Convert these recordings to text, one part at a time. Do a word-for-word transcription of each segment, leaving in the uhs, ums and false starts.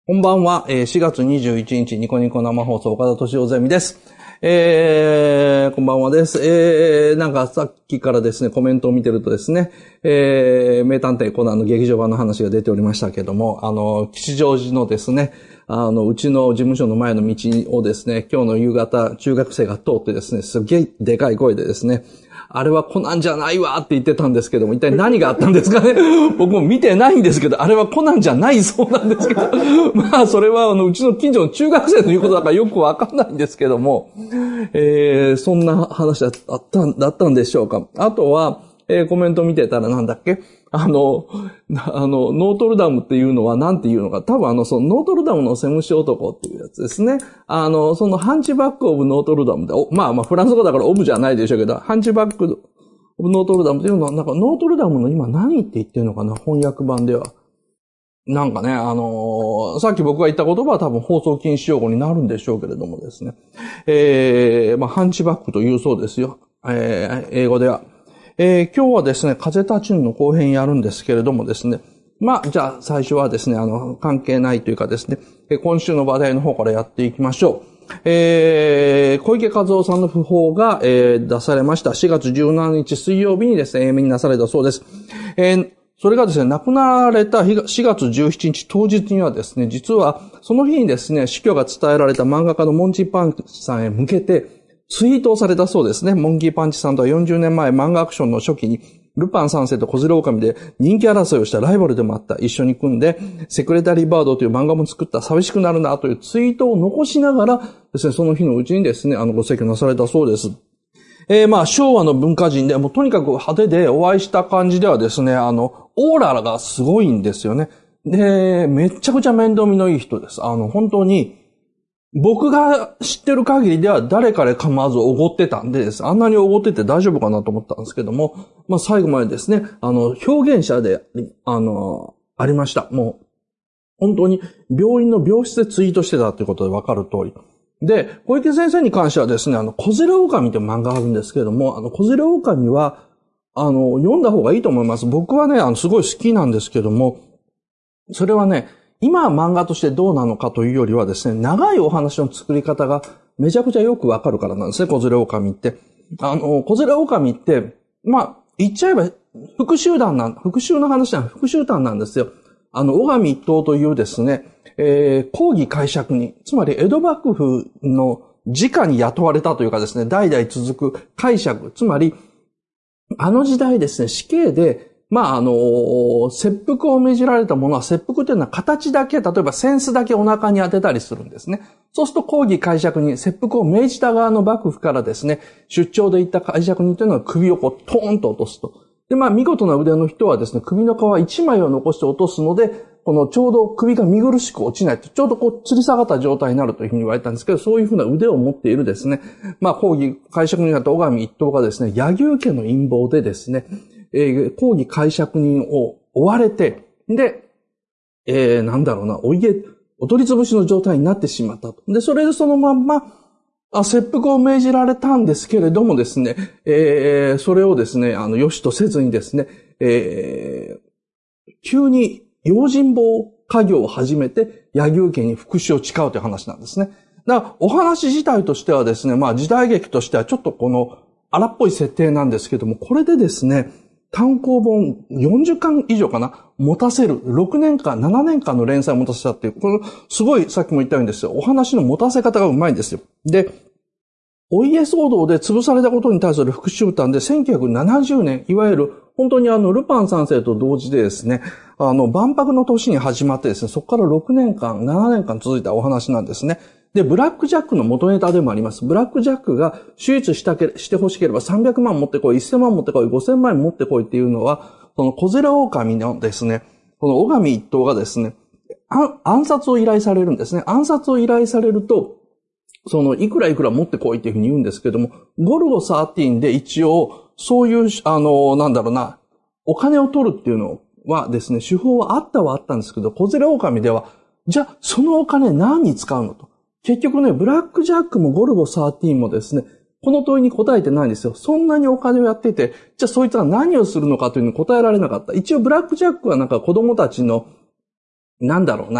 こんばんは。しがつにじゅういちにちニコニコ生放送岡田敏夫ゼミです。えー、こんばんはです。えー、なんかさっきからですね、コメントを見てるとですね、えー、名探偵コナンの劇場版の話が出ておりましたけども、あの、吉祥寺のですね、あの、うちの事務所の前の道をですね、今日の夕方、中学生が通ってですね、すげえでかい声でですね、あれはコナンじゃないわって言ってたんですけども、一体何があったんですかね。僕も見てないんですけど、あれはコナンじゃないそうなんですけど、まあそれはあのうちの近所の中学生の言うことだからよくわかんないんですけども、えー、そんな話だったんだったんでしょうか。あとは、えー、コメント見てたらなんだっけ。あの、あの、ノートルダムっていうのは何て言うのか、多分あの、そのノートルダムのセムシ男っていうやつですね。あの、そのハンチバックオブノートルダムで、まあまあフランス語だからオブじゃないでしょうけど、ハンチバックオブノートルダムっていうのは、なんかノートルダムの今何って言ってるのかな、翻訳版では。なんかね、あのー、さっき僕が言った言葉は多分放送禁止用語になるんでしょうけれどもですね。えー、まあ、ハンチバックというそうですよ。えー、英語では。えー、今日はですね、風立ちぬの後編やるんですけれどもですね。まあ、じゃあ最初はですね、あの、関係ないというかですね、今週の話題の方からやっていきましょう。えー、小池和夫さんの訃報が、えー、出されました。しがつじゅうしちにち水曜日にですね、永明になされたそうです。えー、それがですね、亡くなられたしがつじゅうしちにち当日にはですね、実はその日にですね、死去が伝えられた漫画家のモンチーパンチさんへ向けて、ツイートをされたそうですね。モンキーパンチさんとはよんじゅうねんまえ漫画アクションの初期にルパン三世と小連れ狼で人気争いをしたライバルでもあった。一緒に組んでセクレタリーバードという漫画も作った。寂しくなるなというツイートを残しながらですね、その日のうちにですね、あのご逝去なされたそうです。えー、まあ昭和の文化人でもうとにかく派手でお会いした感じではですね、あのオーラがすごいんですよね。で、めっちゃくちゃ面倒見のいい人です。あの本当に僕が知ってる限りでは誰彼構わずおごってたんでです。あんなにおごってて大丈夫かなと思ったんですけども、まあ最後までですね、あの、表現者で、あの、ありました。もう、本当に病院の病室でツイートしてたということでわかる通り。で、小池先生に関してはですね、あの、小連れ狼という漫画があるんですけれども、あの、小連れ狼は、あの、読んだ方がいいと思います。僕はね、あの、すごい好きなんですけども、それはね、今は漫画としてどうなのかというよりはですね、長いお話の作り方がめちゃくちゃよくわかるからなんですね、小連れ狼って。あの、小連れ狼って、まあ、言っちゃえば、復讐団なん、復讐の話は復讐団なんですよ。あの、小上一党というですね、えー、公儀解釈に、つまり江戸幕府の直に雇われたというかですね、代々続く解釈、つまり、あの時代ですね、死刑で、まあ、あの、切腹を命じられたものは、切腹というのは形だけ、例えば扇子だけお腹に当てたりするんですね。そうすると公儀解釈に切腹を命じた側の幕府からですね、出張で行った解釈人というのは首をこうトーンと落とすと。で、まあ見事な腕の人はですね、首の皮一枚を残して落とすので、このちょうど首が見苦しく落ちないと、ちょうどこう吊り下がった状態になるというふうに言われたんですけど、そういうふうな腕を持っているですね、まあ公儀解釈人だった小上一党がですね、柳生家の陰謀でですね、えー、公儀解釈人を追われて、で、えー、なんだろうな、お家、お取り潰しの状態になってしまったと。で、それでそのまんま、あ、切腹を命じられたんですけれどもですね、えー、それをですね、あの、良しとせずにですね、えー、急に用心棒家業を始めて、柳生家に復讐を誓うという話なんですね。だから、お話自体としてはですね、まあ、時代劇としてはちょっとこの、荒っぽい設定なんですけども、これでですね、単行本よんじゅっかん以上かな持たせる。ろくねんかん、ななねんかんの連載を持たせたっていう。これ、すごいさっきも言ったようにですよ。お話の持たせ方がうまいんですよ。で、お家騒動で潰されたことに対する復讐譚でせんきゅうひゃくななじゅうねん、いわゆる本当にあの、ルパン三世と同時でですね、あの、万博の年に始まってですね、そこからろくねんかん、ななねんかん続いたお話なんですね。で、ブラックジャックの元ネタでもあります。ブラックジャックが手術したけ、して欲しければさんびゃくまん持ってこい、せんまん持ってこい、ごせんまん円持ってこいっていうのは、その小連れ狼のですね、この小上一党がですね、暗殺を依頼されるんですね。暗殺を依頼されると、その、いくらいくら持ってこいっていうふうに言うんですけども、ゴルゴじゅうさんで一応、そういう、あの、なんだろうな、お金を取るっていうのはですね、手法はあったはあったんですけど、小連れ狼では、じゃあ、そのお金何に使うのと。結局ね、ブラックジャックもゴルゴじゅうさんもですね、この問いに答えてないんですよ。そんなにお金をやってて、じゃあそいつは何をするのかというのに答えられなかった。一応ブラックジャックはなんか子供たちの、なんだろうな、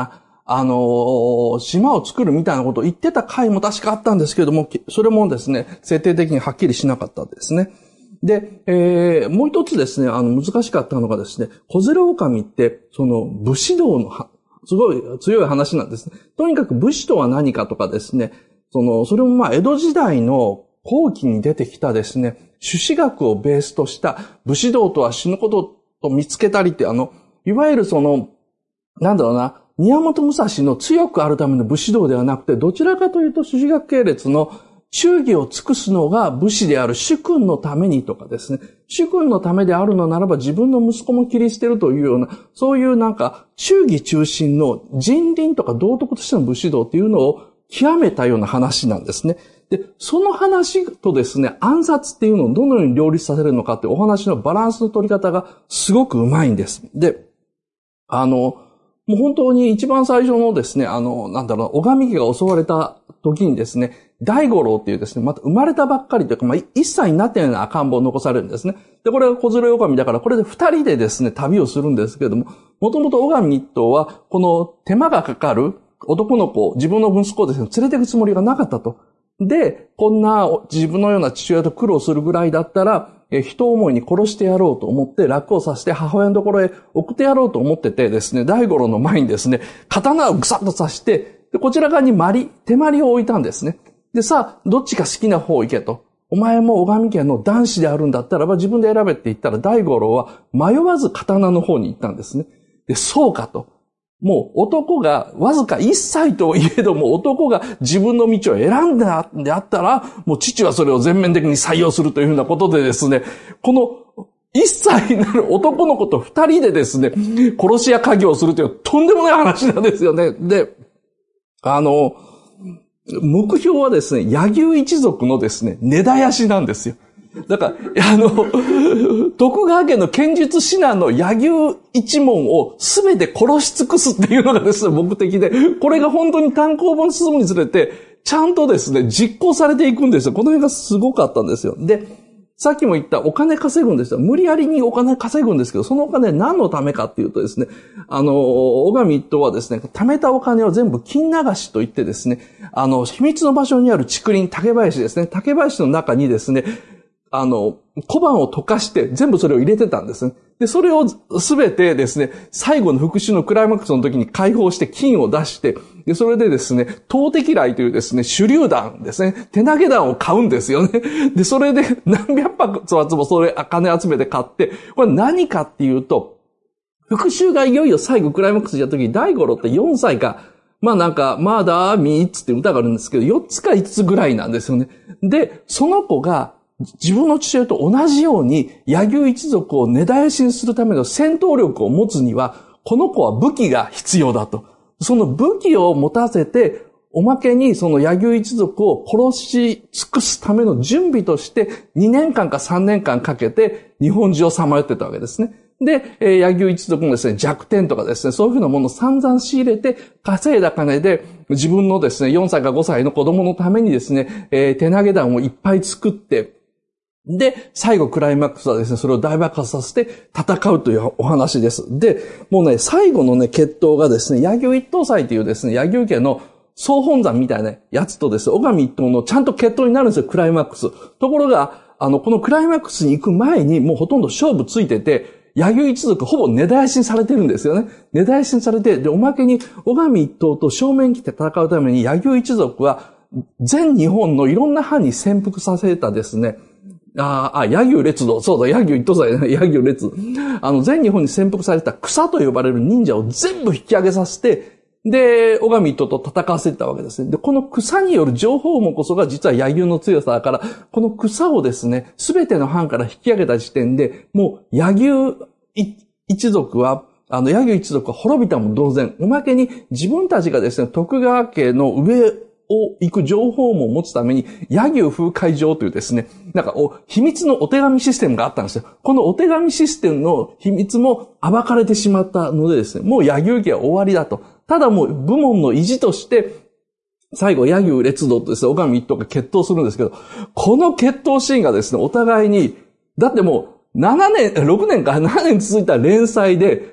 あのー、島を作るみたいなことを言ってた回も確かあったんですけれども、それもですね、設定的にはっきりしなかったですね。で、えー、もう一つですね、あの、難しかったのがですね、子連れ狼って、その、武士道の、すごい強い話なんですね。とにかく武士とは何かとかですね、その、それもまあ、江戸時代の後期に出てきたですね、朱子学をベースとした武士道とは死ぬことと見つけたりって、あの、いわゆるその、なんだろうな、宮本武蔵の強くあるための武士道ではなくて、どちらかというと朱子学系列の忠義を尽くすのが武士である主君のためにとかですね、主君のためであるのならば自分の息子も切り捨てるというような、そういうなんか忠義中心の人倫とか道徳としての武士道っていうのを極めたような話なんですね。で、その話とですね、暗殺っていうのをどのように両立させるのかっていうお話のバランスの取り方がすごくうまいんです。で、あの、もう本当に一番最初のですね、あの、なんだろう、小上家が襲われた時にですね、大五郎っていうですね、また生まれたばっかりというか、まあ、一歳になったような赤ん坊を残されるんですね。で、これが小連れ狼だから、これで二人でですね、旅をするんですけれども、もともと小上一頭は、この手間がかかる男の子、自分の息子をですね、連れて行くつもりがなかったと。で、こんな自分のような父親と苦労するぐらいだったら、え人思いに殺してやろうと思って楽をさせて母親のところへ送ってやろうと思っててですね、大五郎の前にですね、刀をぐさっと刺して、でこちら側にまり、手まりを置いたんですね。で、さあ、どっちか好きな方行けと。お前も小上家の男子であるんだったらば自分で選べって言ったら大五郎は迷わず刀の方に行ったんですね。で、そうかと。もう男がわずかいっさいといえども男が自分の道を選んだんであったら、もう父はそれを全面的に採用するというふうなことでですね、このいっさいになる男の子とふたりでですね、殺し屋家業をするというとんでもない話なんですよね。で、あの、目標はですね、柳生一族のですね、根絶やしなんですよ。だから、あの、徳川家の剣術指南の柳生一門をすべて殺し尽くすっていうのがですね、目的で、これが本当に単行本進むにつれて、ちゃんとですね、実行されていくんですよ。この辺がすごかったんですよ。で、さっきも言ったお金稼ぐんですよ。無理やりにお金稼ぐんですけど、そのお金何のためかっていうとですね、あの、小上一頭はですね、貯めたお金を全部金流しと言ってですね、あの、秘密の場所にある竹林、竹林ですね、竹林の中にですね、あの、小判を溶かして全部それを入れてたんですね。で、それをすべてですね、最後の復讐のクライマックスの時に解放して金を出して、で、それでですね、投擲来というですね、手榴弾ですね、手投げ弾を買うんですよね。で、それで何百発もそれ、金集めて買って、これ何かっていうと、復讐がいよいよ最後クライマックスやった時に大五郎ってよんさいか、まあなんか、まだみっつって歌があるんですけど、よっつかいつつぐらいなんですよね。で、その子が、自分の父親と同じように柳生一族を根絶やしにするための戦闘力を持つには、この子は武器が必要だと。その武器を持たせて、おまけにその柳生一族を殺し尽くすための準備としてにねんかんかさんねんかんかけて日本中をさまよってたわけですね。で、柳生一族のですね、弱点とかですね、そういうふうなものを散々仕入れて、稼いだ金で自分のですね、よんさいかごさいの子供のためにですね、えー、手投げ弾をいっぱい作って、で、最後クライマックスはですね、それを大爆発させて戦うというお話です。で、もうね、最後のね、決闘がですね、柳生一頭祭というですね、柳生家の総本山みたいなやつとですね、小上一頭のちゃんと決闘になるんですよ、クライマックス。ところが、あの、このクライマックスに行く前にもうほとんど勝負ついてて、柳生一族ほぼ根絶やしにされてるんですよね。根絶やしにされて、で、おまけに小上一頭と正面に来て戦うために柳生一族は全日本のいろんな藩に潜伏させたですね、ああ、柳生列道。そうだ、柳生一頭祭だね、柳生列。あの、全日本に潜伏された草と呼ばれる忍者を全部引き上げさせて、で、小上一頭と戦わせてたわけですね。で、この草による情報もこそが実は柳生の強さだから、この草をですね、すべての藩から引き上げた時点で、もう柳生一族は、あの、柳生一族は滅びたも同然。おまけに自分たちがですね、徳川家の上、を行く情報も持つために、柳生風海上というですね、なんかお、秘密のお手紙システムがあったんですよ。このお手紙システムの秘密も暴かれてしまったのでですね、もう柳生家は終わりだと。ただもう部門の意地として、最後柳生列道とですね、小上一頭が決闘するんですけど、この決闘シーンがですね、お互いに、だってもうななねん、ろくねんかななねん続いた連載で、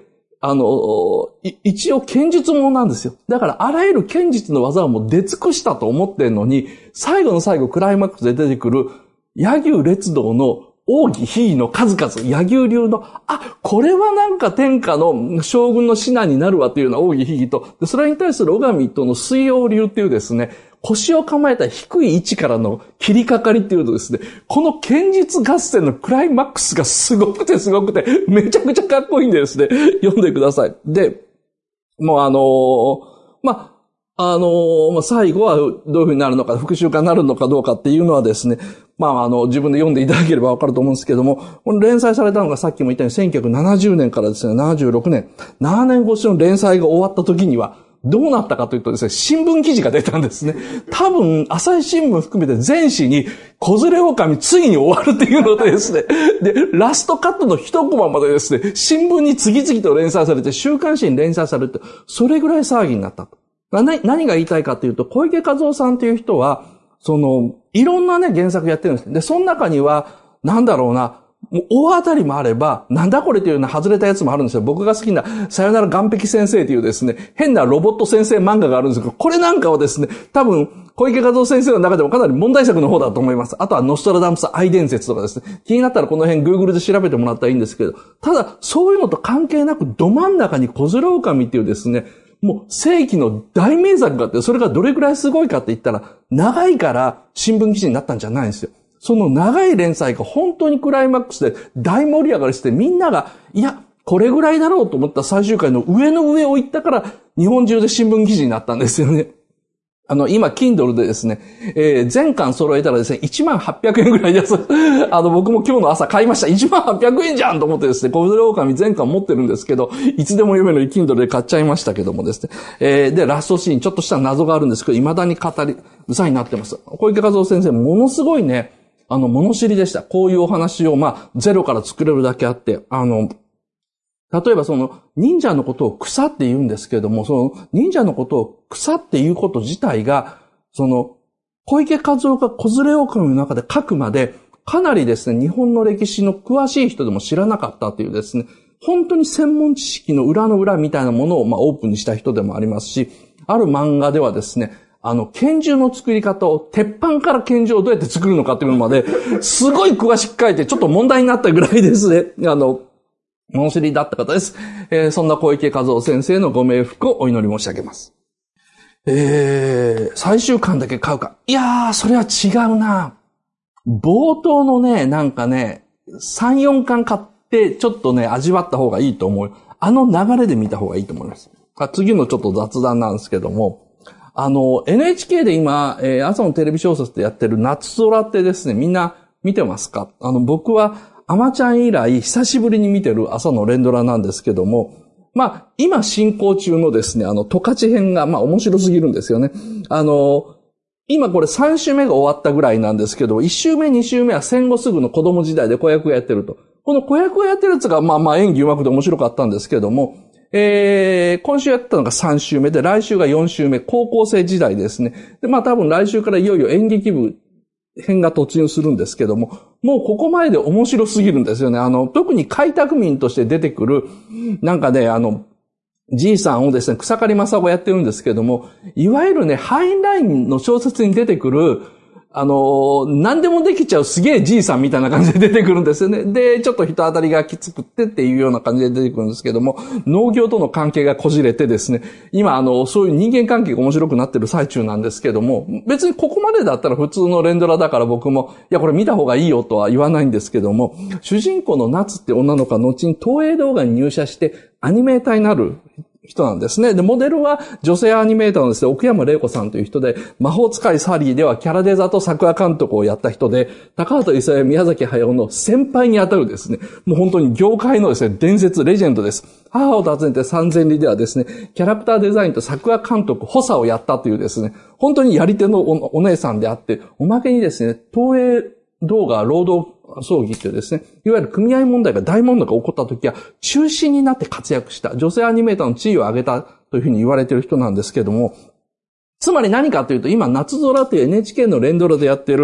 あの、一応剣術者なんですよ。だからあらゆる剣術の技をもう出尽くしたと思ってるのに、最後の最後クライマックスで出てくる柳生列道の奥義秘儀の数々、柳生流の、あ、これはなんか天下の将軍の指南になるわというような奥義秘儀と、それに対する小上との水曜流っていうですね、腰を構えた低い位置からの切りかかりっていうとですね、この剣術合戦のクライマックスがすごくてすごくて、めちゃくちゃかっこいいんでですね、読んでください。で、もうあのー、まあ、あのー、まあ、最後はどういう風になるのか、復讐家になるのかどうかっていうのはですね、まあ、あの、自分で読んでいただければわかると思うんですけども、この連載されたのがさっきも言ったようにせんきゅうひゃくななじゅうねんからですね、ななじゅうろくねん、ななねん越しの連載が終わった時には、どうなったかというとですね、新聞記事が出たんですね。多分、朝日新聞含めて全紙に、子連れ狼ついに終わるっていうのでですね、で、ラストカットの一コマまでですね、新聞に次々と連載されて、週刊誌に連載されて、それぐらい騒ぎになったと。何、何が言いたいかというと、小池和夫さんという人は、その、いろんなね、原作やってるんです。で、その中には、なんだろうな、もう大当たりもあれば、なんだこれというような外れたやつもあるんですよ。僕が好きな、さよなら岸壁先生というですね、変なロボット先生漫画があるんですけど、これなんかはですね、多分、小池和夫先生の中でもかなり問題作の方だと思います。あとはノストラダムス愛伝説とかですね。気になったらこの辺 Google で調べてもらったらいいんですけど、ただ、そういうのと関係なく、ど真ん中に小連れ狼っていうですね、もう世紀の大名作があって、それがどれくらいすごいかって言ったら、長いから新聞記事になったんじゃないんですよ。その長い連載が本当にクライマックスで大盛り上がりして、みんなが、いや、これぐらいだろうと思った最終回の上の上を行ったから、日本中で新聞記事になったんですよね。あの、今、Kindle でですね、えー、全巻揃えたらですね、いちまんはっぴゃくえんぐらいです。あの、僕も今日の朝買いました。いちまんはっぴゃくえんじゃんと思ってですね、小連れ狼全巻持ってるんですけど、いつでも読めるように Kindle で買っちゃいましたけどもですね。えー、で、ラストシーン、ちょっとした謎があるんですけど、未だに語り、うさになってます。小池和夫先生、ものすごいね、あの、物知りでした。こういうお話を、まあ、ゼロから作れるだけあって、あの、例えばその、忍者のことを草って言うんですけれども、その、忍者のことを草っていうこと自体が、その、小池和夫が小連れ狼の中で書くまで、かなりですね、日本の歴史の詳しい人でも知らなかったというですね、本当に専門知識の裏の裏みたいなものを、まあ、オープンにした人でもありますし、ある漫画ではですね、あの、拳銃の作り方を、鉄板から拳銃をどうやって作るのかっていうのまで、すごい詳しく書いて、ちょっと問題になったぐらいですね。あの、物知りだった方です。えー、そんな小池和夫先生のご冥福をお祈り申し上げます。えー、最終巻だけ買うか。いやー、それは違うな。冒頭のね、なんかね、さん、よんかん買って、ちょっとね、味わった方がいいと思う。あの流れで見た方がいいと思います。次のちょっと雑談なんですけども、あの、エヌエイチケー で今、えー、朝のテレビ小説でやってる夏空ってですね、みんな見てますか？あの、僕は、アマちゃん以来、久しぶりに見てる朝の連ドラなんですけども、まあ、今進行中のですね、あの、十勝編が、まあ、面白すぎるんですよね。あの、今これさん週目が終わったぐらいなんですけど、いち週目、に週目は戦後すぐの子供時代で子役をやってると。この子役をやってるやつが、まあまあ演技上手くて面白かったんですけども、えー、今週やったのがさん週目で、来週がよん週目、高校生時代ですね。で、まあ多分来週からいよいよ演劇部編が突入するんですけども、もうここまでで面白すぎるんですよね。あの、特に開拓民として出てくる、なんかね、あの、じいさんをですね、草刈正雄がやってるんですけども、いわゆるね、ハインラインの小説に出てくる、あの、何でもできちゃうすげえじいさんみたいな感じで出てくるんですよね。で、ちょっと人当たりがきつくってっていうような感じで出てくるんですけども、農業との関係がこじれてですね、今あの、そういう人間関係が面白くなってる最中なんですけども、別にここまでだったら普通の連ドラだから僕も、いやこれ見た方がいいよとは言わないんですけども、主人公の夏って女の子は後に東映動画に入社してアニメーターになる人なんですね。で、モデルは女性アニメーターのですね、奥山玲子さんという人で、魔法使いサリーではキャラデザと作画監督をやった人で、高畑勲や宮崎駿の先輩にあたるですね、もう本当に業界のですね、伝説、レジェンドです。母を訪ねて三千里ではですね、キャラクターデザインと作画監督、補佐をやったというですね、本当にやり手の お, お姉さんであって、おまけにですね、東映動画労働葬儀っていうですね、いわゆる組合問題が大問題が起こった時は中心になって活躍した女性アニメーターの地位を上げたというふうに言われている人なんですけども、つまり何かというと今夏空という エヌエイチケー の連ドラでやってる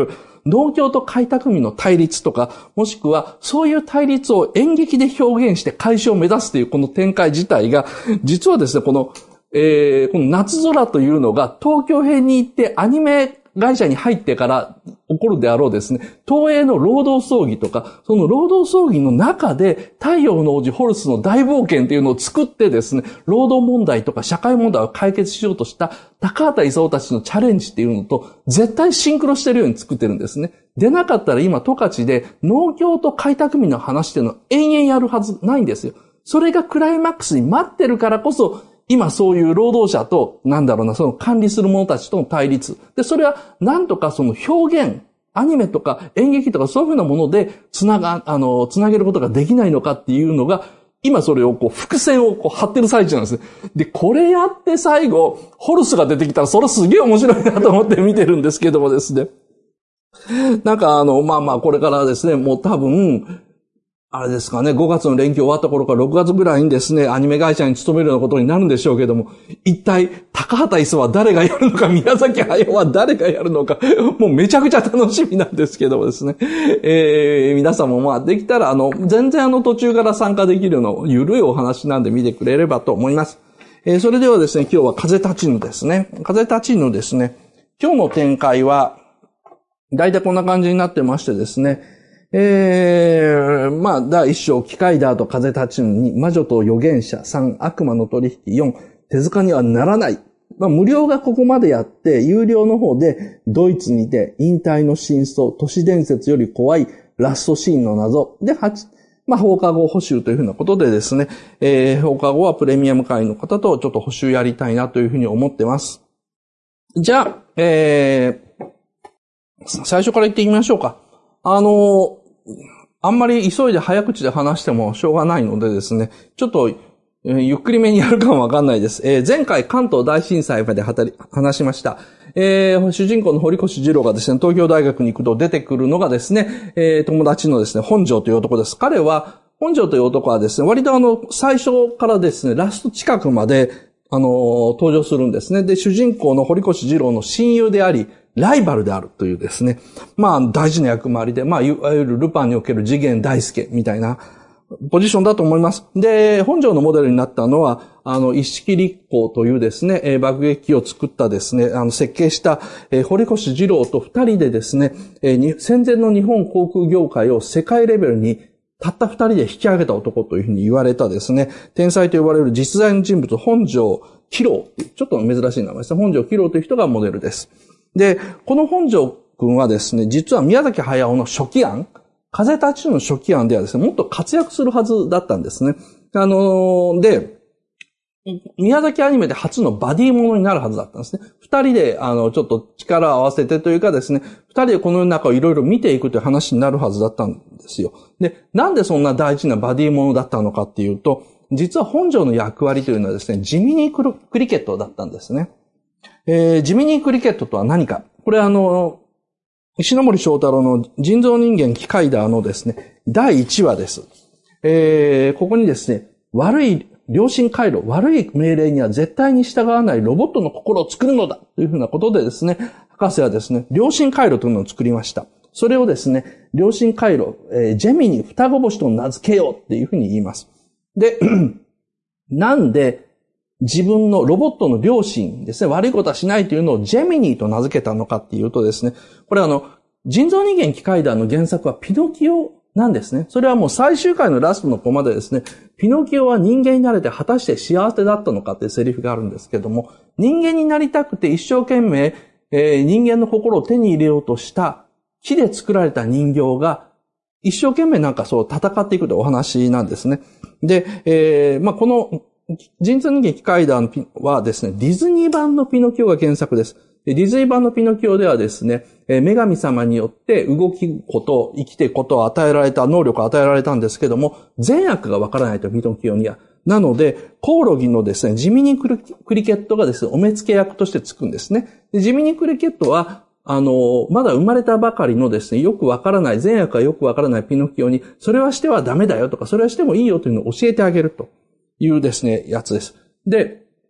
農協と開拓民の対立とか、もしくはそういう対立を演劇で表現して解消を目指すというこの展開自体が、実はですね、この、えー、この夏空というのが東京編に行ってアニメ会社に入ってから起こるであろうですね、東映の労働争議とか、その労働争議の中で太陽の王子ホルスの大冒険というのを作ってですね、労働問題とか社会問題を解決しようとした高畑勲たちのチャレンジっていうのと絶対シンクロしてるように作ってるんですね。でなかったら今十勝で農協と開拓民の話っていうのは延々やるはずないんですよ。それがクライマックスに待ってるからこそ、今そういう労働者と、なんだろうな、その管理する者たちとの対立。で、それはなんとかその表現、アニメとか演劇とかそういうふうなものでつなが、あの、つなげることができないのかっていうのが、今それをこう、伏線をこう張ってる最中なんです。で、これやって最後、ホルスが出てきたらそれすげえ面白いなと思って見てるんですけどもですね。なんかあの、まあまあこれからですね、もう多分、あれですかね、ごがつの連休終わった頃からろくがつぐらいにですね、アニメ会社に勤めるようなことになるんでしょうけども、一体、高畑勲は誰がやるのか、宮崎駿は誰がやるのか、もうめちゃくちゃ楽しみなんですけどもですね。えー、皆さんもまあ、できたら、あの、全然あの途中から参加できるの、ゆるいお話なんで見てくれればと思います。えー、それではですね、今日は風立ちぬですね。風立ちぬですね。今日の展開は、だいたいこんな感じになってましてですね、えー、まあ、だ一章、機械だと風立ちぬに、魔女と預言者、さん、悪魔の取引、よん、手塚にはならない。まあ、無料がここまでやって、有料の方で、ドイツにて、引退の真相、都市伝説より怖い、ラストシーンの謎。で、はち、まあ、放課後補習というふうなことでですね、えー、放課後はプレミアム会員の方とちょっと補習やりたいなというふうに思ってます。じゃあ、えー、最初から言ってみましょうか。あの、あんまり急いで早口で話してもしょうがないのでですね、ちょっと、えー、ゆっくりめにやるかもわかんないです。えー、前回関東大震災まで話しました。えー、主人公の堀越二郎がですね、東京大学に行くと出てくるのがですね、えー、友達のですね、本庄という男です。彼は、本庄という男はですね、割とあの、最初からですね、ラスト近くまで、あのー、登場するんですね。で、主人公の堀越二郎の親友であり、ライバルであるというですね。まあ、大事な役回りで、まあ、いわゆるルパンにおける次元大介みたいなポジションだと思います。で、本庄のモデルになったのは、あの、一式立功というですね、えー、爆撃機を作ったですね、あの、設計した、えー、堀越二郎と二人でですね、えー、戦前の日本航空業界を世界レベルにたった二人で引き上げた男というふうに言われたですね、天才と呼ばれる実在の人物、本庄喜郎っていう、ちょっと珍しい名前です。本庄喜郎という人がモデルです。で、この本庄君はですね、実は宮崎駿の初期案、風立ちぬの初期案ではですね、もっと活躍するはずだったんですね。あのー、で、宮崎アニメで初のバディものになるはずだったんですね。二人で、あの、ちょっと力を合わせてというかですね、二人でこの世の中をいろいろ見ていくという話になるはずだったんですよ。で、なんでそんな大事なバディものだったのかっていうと、実は本庄の役割というのはですね、地味にクリケットだったんですね。えー、地味にクリケットとは何か。これあの、石ノ森章太郎の人造人間機械だのですね、だいいちわです。えー、ここにですね、悪い良心回路、悪い命令には絶対に従わないロボットの心を作るのだというふうなことでですね、博士はですね、良心回路というのを作りました。それをですね、良心回路、えー、ジェミニ双子星と名付けようっていうふうに言います。で、なんで、自分のロボットの良心ですね、悪いことはしないというのをジェミニーと名付けたのかっていうとですね、これあの、人造人間機械団の原作はピノキオなんですね。それはもう最終回のラストのコマでですね、ピノキオは人間になれて果たして幸せだったのかっていうセリフがあるんですけども、人間になりたくて一生懸命、えー、人間の心を手に入れようとした木で作られた人形が一生懸命なんかそう戦っていくというお話なんですね。で、えー、まあ、この人造人間機械団はですね、ディズニー版のピノキオが原作です。ディズニー版のピノキオではですね、女神様によって動きこと、生きていくことを与えられた、能力を与えられたんですけども、善悪がわからないと、ピノキオには。なので、コオロギのですね、地味にクリケットがですね、お目付け役としてつくんですね。で地味にクリケットは、あの、まだ生まれたばかりのですね、よくわからない、善悪がよくわからないピノキオに、それはしてはダメだよとか、それはしてもいいよというのを教えてあげるというですね、やつです。で、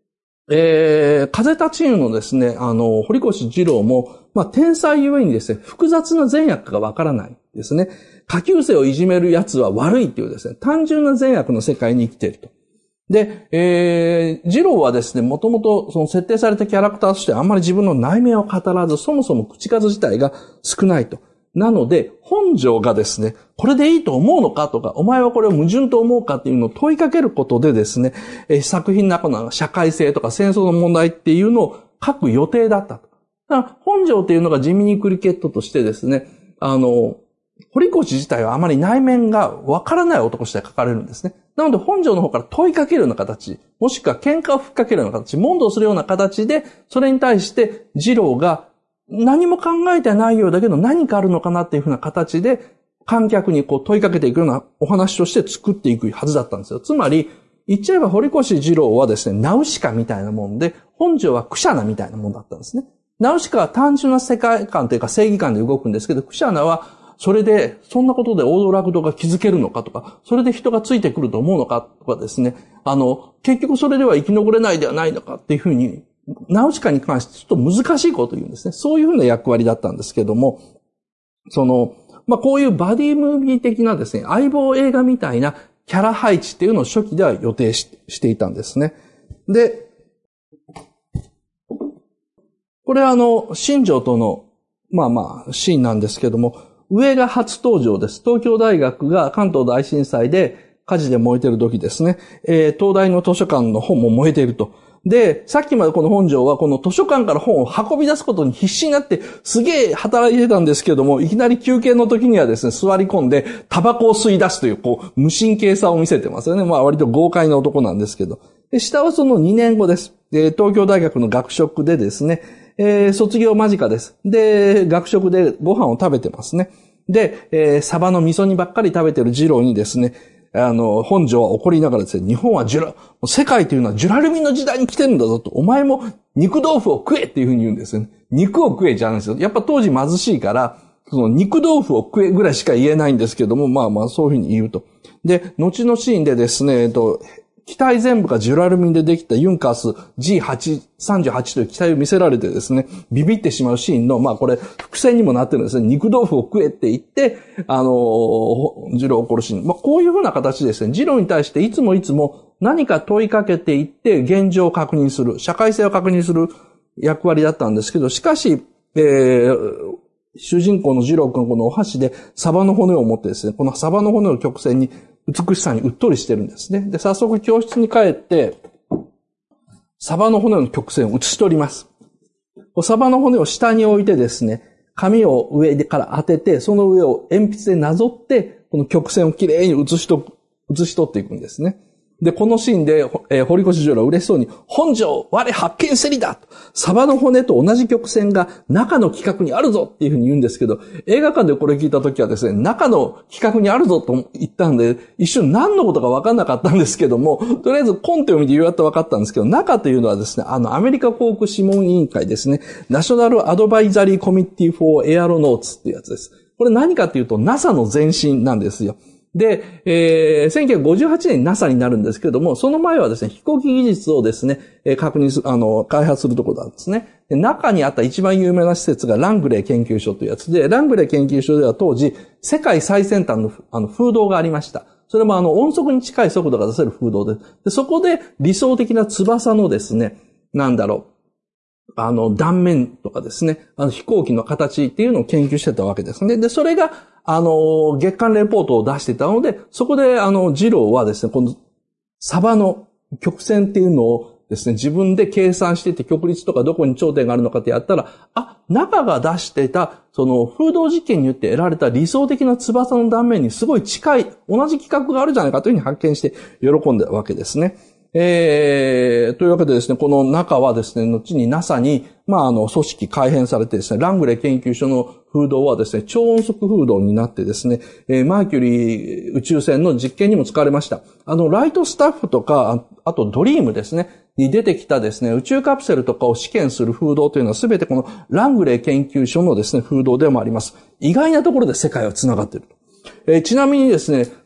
えー、風立ちぬのですね、あの、堀越二郎も、まあ、天才ゆえにですね、複雑な善悪がわからないですね。下級生をいじめる奴は悪いっていうですね、単純な善悪の世界に生きていると。で、えー、二郎はですね、もともとその設定されたキャラクターとしてあんまり自分の内面を語らず、そもそも口数自体が少ないと。なので、本庄がですね、これでいいと思うのかとか、お前はこれを矛盾と思うかっていうのを問いかけることでですね、えー、作品の中の社会性とか戦争の問題っていうのを書く予定だったと。だから本庄っていうのが地味にクリケットとしてですね、あの、堀越自体はあまり内面がわからない男として書かれるんですね。なので本庄の方から問いかけるような形、もしくは喧嘩を吹っかけるような形、問答するような形で、それに対して二郎が何も考えてないようだけど何かあるのかなっていうふうな形で観客にこう問いかけていくようなお話として作っていくはずだったんですよ。つまり、言っちゃえば堀越二郎はですね、ナウシカみたいなもんで、本庄はクシャナみたいなもんだったんですね。ナウシカは単純な世界観というか正義感で動くんですけど、クシャナはそれで、そんなことで大道楽堂が築けるのかとか、それで人がついてくると思うのかとかですね、あの、結局それでは生き残れないではないのかっていうふうに、ナウシカに関してちょっと難しいことを言うんですね。そういうふうな役割だったんですけども、その、まあ、こういうバディムービー的なですね、相棒映画みたいなキャラ配置っていうのを初期では予定 し, していたんですね。で、これはあの、新庄との、まあまあ、シーンなんですけども、上が初登場です。東京大学が関東大震災で火事で燃えてる時ですね。えー、東大の図書館の本も燃えていると。で、さっきまでこの本庄はこの図書館から本を運び出すことに必死になってすげえ働いてたんですけども、いきなり休憩の時にはですね、座り込んでタバコを吸い出すというこう無神経さを見せてますよね。まあ割と豪快な男なんですけど。で、下はそのにねんごです。で、東京大学の学食でですね、えー、卒業間近です。で、学食でご飯を食べてますね。で、えー、サバの味噌煮ばっかり食べてる二郎にですね、あの、本庄は怒りながらですね、日本はジュラ、世界というのはジュラルミンの時代に来てるんだぞと、お前も肉豆腐を食えっていうふうに言うんですよね。肉を食えじゃないんですよ。やっぱ当時貧しいから、その肉豆腐を食えぐらいしか言えないんですけども、まあまあそういうふうに言うと。で、後のシーンでですね、えっと、機体全部がジュラルミンでできたユンカース ジーはちさんじゅうはち という機体を見せられてですね、ビビってしまうシーンの、まあこれ、伏線にもなってるんですね。肉豆腐を食えって言って、あのー、ジローを殺しに。まあこういうふうな形ですね、ジローに対していつもいつも何か問いかけていって、現状を確認する、社会性を確認する役割だったんですけど、しかし、えー、主人公のジロー君このお箸でサバの骨を持ってですね、このサバの骨の曲線に美しさにうっとりしてるんですね。で、早速教室に帰って、サバの骨の曲線を写し取ります。サバの骨を下に置いてですね、紙を上から当てて、その上を鉛筆でなぞって、この曲線をきれいに写しと、写し取っていくんですね。で、このシーンで、えー、堀越二郎は嬉しそうに、本庄、我発見せりだと。サバの骨と同じ曲線が中の企画にあるぞっていうふうに言うんですけど、映画館でこれ聞いたときはですね、中の企画にあるぞと言ったんで、一瞬何のことか分かんなかったんですけども、とりあえずコンテを見て言うやって分かったんですけど、中というのはですね、あの、アメリカ航空諮問委員会ですね、ナショナルアドバイザリーコミッティフォーエアロノーツっていうやつです。これ何かというと ナサ の前身なんですよ。で、えー、せんきゅうひゃくごじゅうはちねんに ナサ になるんですけれども、その前はですね、飛行機技術をですね、えー、確認する、あの、開発するところなんですね。で、中にあった一番有名な施設がラングレー研究所というやつで、ラングレー研究所では当時、世界最先端の、あの、風洞がありました。それもあの、音速に近い速度が出せる風洞で、で、そこで理想的な翼のですね、なんだろう、あの、断面とかですね、あの、飛行機の形っていうのを研究してたわけですね。で、それが、あの、月間レポートを出していたので、そこで、あの、ジローはですね、この、サバの曲線っていうのをですね、自分で計算していて、曲率とかどこに頂点があるのかってやったら、あ、中が出していた、その、風洞実験によって得られた理想的な翼の断面にすごい近い、同じ規格があるじゃないかというふうに発見して喜んだわけですね。えー、というわけでですね、この中はですね、後に ナサ に、まあ、あの、組織改編されてですね、ラングレー研究所の風洞はですね、超音速風洞になってですね、えー、マーキュリー宇宙船の実験にも使われました。あの、ライトスタッフとか、あとドリームですね、に出てきたですね、宇宙カプセルとかを試験する風洞というのはすべてこのラングレー研究所のですね、風洞でもあります。意外なところで世界は繋がっている。えー、ちなみにですね、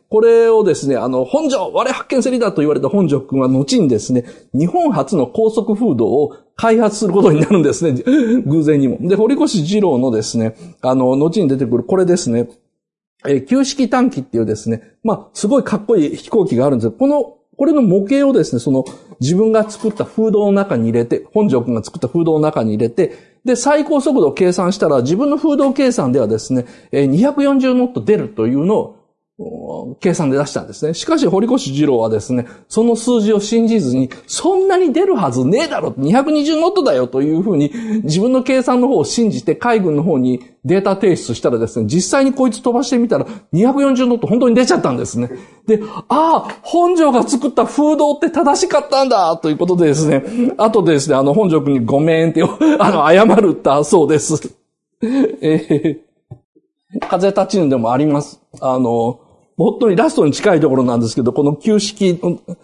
これをですね、あの、本庄、我発見せりだと言われた本庄君は後にですね、日本初の高速風洞を開発することになるんですね。偶然にも。で、堀越二郎のですね、あの、後に出てくるこれですね、えー、旧式短機っていうですね、まあ、すごいかっこいい飛行機があるんですよ。この、これの模型をですね、その、自分が作った風洞の中に入れて、本庄君が作った風洞の中に入れて、で、最高速度を計算したら、自分の風洞計算ではですね、えー、にひゃくよんじゅうノット出るというのを、計算で出したんですね。しかし、堀越二郎はですね、その数字を信じずに、そんなに出るはずねえだろ、にひゃくにじゅうノットだよというふうに、自分の計算の方を信じて、海軍の方にデータ提出したらですね、実際にこいつ飛ばしてみたら、にひゃくよんじゅうノット本当に出ちゃったんですね。で、ああ、本庄が作った風洞って正しかったんだということでですね、あとでですね、あの、本庄君にごめんって、あの、謝るったそうです。えー、風立ちぬでもあります。あの、本当にラストに近いところなんですけど、この旧式、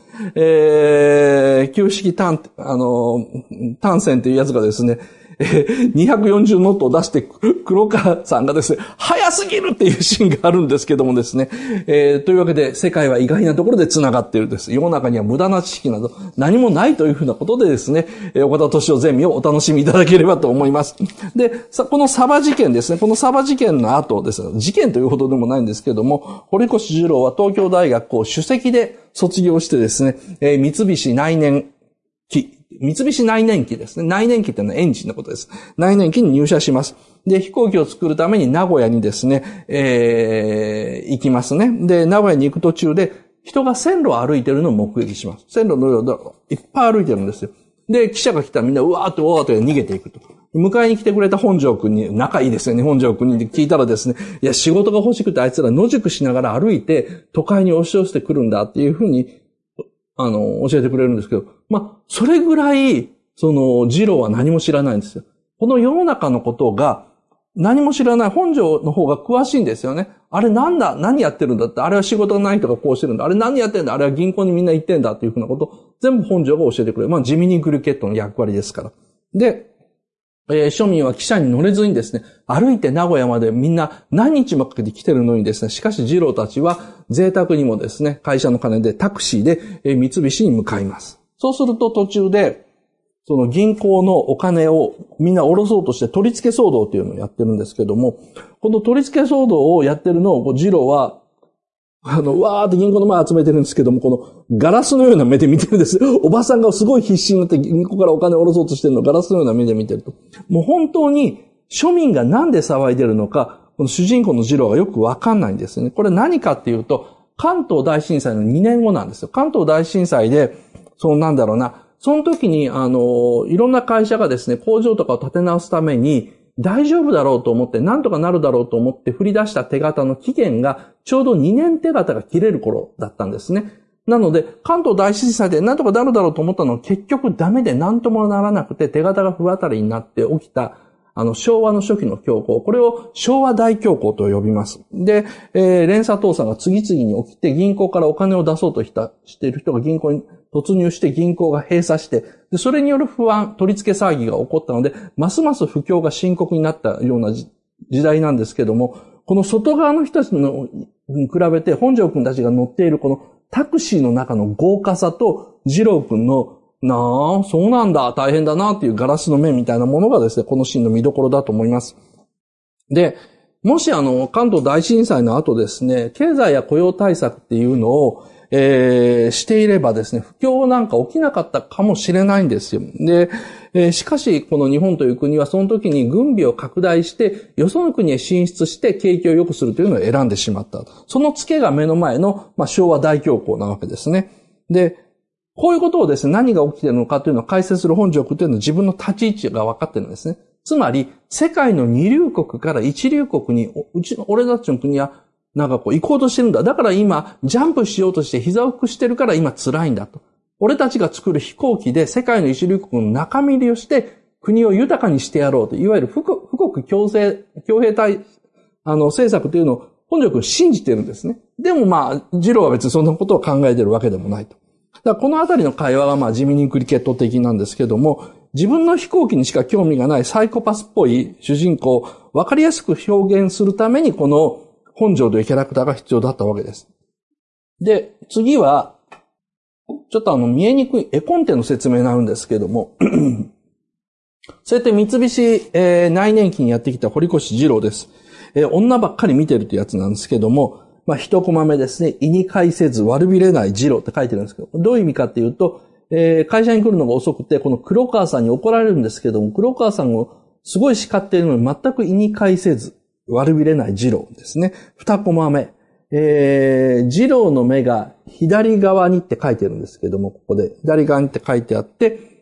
えー、旧式単、あの、単線っていうやつがですね、えー、にひゃくよんじゅうノットを出して、黒川さんがですね、早すぎるっていうシーンがあるんですけどもですね、えー、というわけで世界は意外なところで繋がっているです。世の中には無駄な知識など何もないというふうなことでですね、岡田斗司夫ゼミをお楽しみいただければと思います。で、さ、このサバ事件ですね、このサバ事件の後ですね、事件というほどでもないんですけども、堀越二郎は東京大学を首席で卒業してですね、えー、三菱内燃機、三菱内燃機ですね。内燃機っていうのはエンジンのことです。内燃機に入社します。で、飛行機を作るために名古屋にですね、えー、行きますね。で、名古屋に行く途中で、人が線路を歩いてるのを目撃します。線路の上をいっぱい歩いてるんですよ。で、記者が来たらみんなうわーってうわーって逃げていくと。迎えに来てくれた本庄君に、仲いいですよね、本庄君に聞いたらですね、いや、仕事が欲しくてあいつら野宿しながら歩いて、都会に押し寄せてくるんだっていうふうに、あの、教えてくれるんですけど、まあ、それぐらい、その、二郎は何も知らないんですよ。この世の中のことが、何も知らない本庄の方が詳しいんですよね。あれなんだ何やってるんだって。あれは仕事がない人がこうしてるんだ。あれ何やってんだあれは銀行にみんな行ってんだっていうふうなことを全部本庄が教えてくれる。まあ、ジミニクリケットの役割ですから。で、えー、庶民は汽車に乗れずにですね、歩いて名古屋までみんな何日もかけて来てるのにですね、しかし二郎たちは贅沢にもですね、会社の金でタクシーで、えー、三菱に向かいます。そうすると途中で、その銀行のお金をみんな下ろそうとして取り付け騒動っていうのをやってるんですけども、この取り付け騒動をやってるのを二郎は、あの、わーって銀行の前集めてるんですけども、このガラスのような目で見てるんです。おばさんがすごい必死になって銀行からお金を下ろそうとしてるのをガラスのような目で見てると。もう本当に庶民がなんで騒いでるのか、この主人公の二郎がよくわかんないんですよね。これ何かっていうと、関東大震災のにねんごなんですよ。関東大震災で、そのなんだろうな、その時に、あの、いろんな会社がですね、工場とかを建て直すために、大丈夫だろうと思って、なんとかなるだろうと思って振り出した手形の期限が、ちょうどにねん手形が切れる頃だったんですね。なので、関東大震災でなんとかなるだろうと思ったのは結局ダメでなんともならなくて、手形が不当たりになって起きた、あの、昭和の初期の恐慌。これを昭和大恐慌と呼びます。で、えー、連鎖倒産が次々に起きて、銀行からお金を出そうとしたしている人が銀行に突入して銀行が閉鎖して、で、それによる不安、取り付け騒ぎが起こったので、ますます不況が深刻になったような時代なんですけども、この外側の人たちのに比べて、本庄君たちが乗っているこのタクシーの中の豪華さと、二郎君のなあ、そうなんだ、大変だなっていうガラスの目みたいなものがですね、このシーンの見どころだと思います。で、もしあの、関東大震災の後ですね、経済や雇用対策っていうのを、えー、していればですね、不況なんか起きなかったかもしれないんですよ。で、えー、しかし、この日本という国はその時に軍備を拡大して、よその国へ進出して景気を良くするというのを選んでしまった。そのツケが目の前の、まあ、昭和大恐慌なわけですね。で、こういうことをですね、何が起きているのかというのを解説する本庄君というのは自分の立ち位置が分かっているんですね。つまり、世界の二流国から一流国に、うちの、俺たちの国は、なんかこう行こうとしてるんだ。だから今、ジャンプしようとして膝を覆してるから今辛いんだと。俺たちが作る飛行機で世界の一流国の中身入りをして国を豊かにしてやろうと。いわゆる富国強制、強兵対、あの、政策というのを本庄君信じてるんですね。でもまあ、次郎は別にそんなことを考えてるわけでもないと。だからこのあたりの会話がまあ地味にクリケット的なんですけども、自分の飛行機にしか興味がないサイコパスっぽい主人公を分かりやすく表現するためにこの本庄というキャラクターが必要だったわけです。 で、次は、ちょっとあの見えにくい絵コンテの説明になるんですけども、そうやって三菱、えー、内燃機にやってきた堀越二郎です。えー、女ばっかり見てるというやつなんですけども、まあ一コマ目ですね、意に介せず悪びれない二郎って書いてるんですけど、どういう意味かっていうと、えー、会社に来るのが遅くて、この黒川さんに怒られるんですけども、黒川さんをすごい叱っているのに全く意に介せず悪びれない二郎ですね。二コマ目。えー、二郎の目が左側にって書いてるんですけども、ここで左側にって書いてあって、